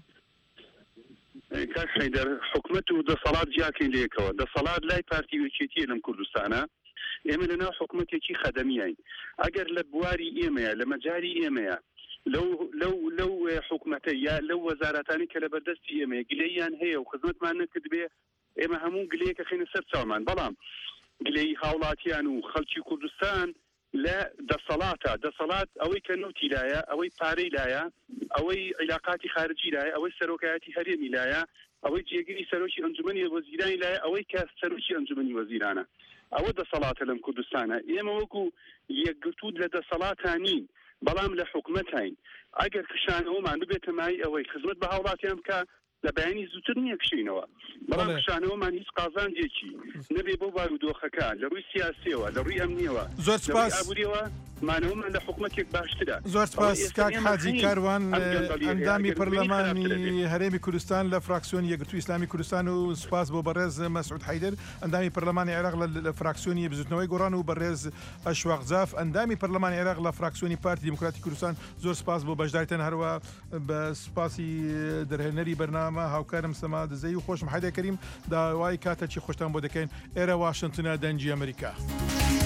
کاک حەیدەر حکوومەت و دەسەڵات جیاکەین لێکەوە دەسەڵات لای پارتی وەکێتیە لەم کوردستانە ئێمە لە ناو حکوومەتێکی خەدەمیین ئەگەر لە بواری ئێمەیە لە مەجاری ئێمەیە لەو لەو لەو حکوومەتە یا لەو وەزارەتانی کە لە بەردەستی ئێمەیە گلەیان هەیە و خزمەتمان نەکرد بێ ئێمە هەموو گلەیەکە خینە سەر چاومان بەڵام گلەی هاوڵاتیان و خەڵکی کوردستان لە دەسەڵاتە دەسەڵات ئەوەی کە نوتی لایە ئەوەی پارەی لایە ئەوەی عیلاقاتی خارجی لایە ئەوەی سەرۆکایەتی هەرێمی لایە ئەوەی جێگیری سەرۆکی ئەنجومەنی وەزیرانی لایە ئەوەی کە سەرۆکی ئەنجومەنی وەزیرانە ئەوە دەسەڵاتە لەم کوردستانە ئێمە وەکو یەکگرتوود لە دەسەڵاتانین بەڵام لە حکوومەتین ئەگەر کشانەوەمان ببێتە مای ئەوەی خزمەت بە هاوڵاتیان بکە لە بەیانی زووتر نییە کشینەوە بەڵام کشانەوەمان هیچ قازانجێکی نەبێ بۆ بارودۆخەکە لە ڕووی سیاسیەوە لە ڕووی ئەمنیەوە زۆر سپاس ئابووریەوە مانەوەمان لە حکوومەتێک باشترە. زۆر سپاس کاک حاجی کاروان ئەندامی پەرلەمانی هەرێمی کوردستان لە فراکسیۆنی یەکگرتووی ئیسلامی کوردستان و سپاس بۆ بەڕێز مەسعود حەیدەر ئەندامی پەرلەمانی عێراق لە فراکسیۆنی بزوتنەوەی گۆڕان و بەڕێز ئەشواق زاف ئەندامی پەرلەمانی عێراق لە فراکسیۆنی پارتی دیموکراتی کوردستان زۆر سپاس بۆ بەشداریتان هەروە بە سپاسی دەرهێنەری بەرنامە هاوکارم سەما دزەی و خۆشم حەیدەر کەریم داوای کاتێکی خۆشتان بۆ دەکەین ئێرە واشنتنە دەنجی ئەمریکا.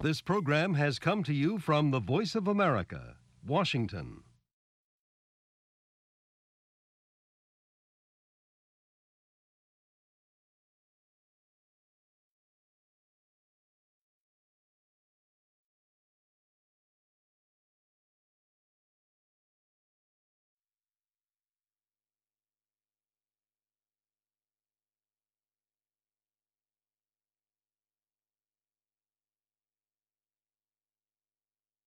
This program has come to you from the Voice of America, Washington.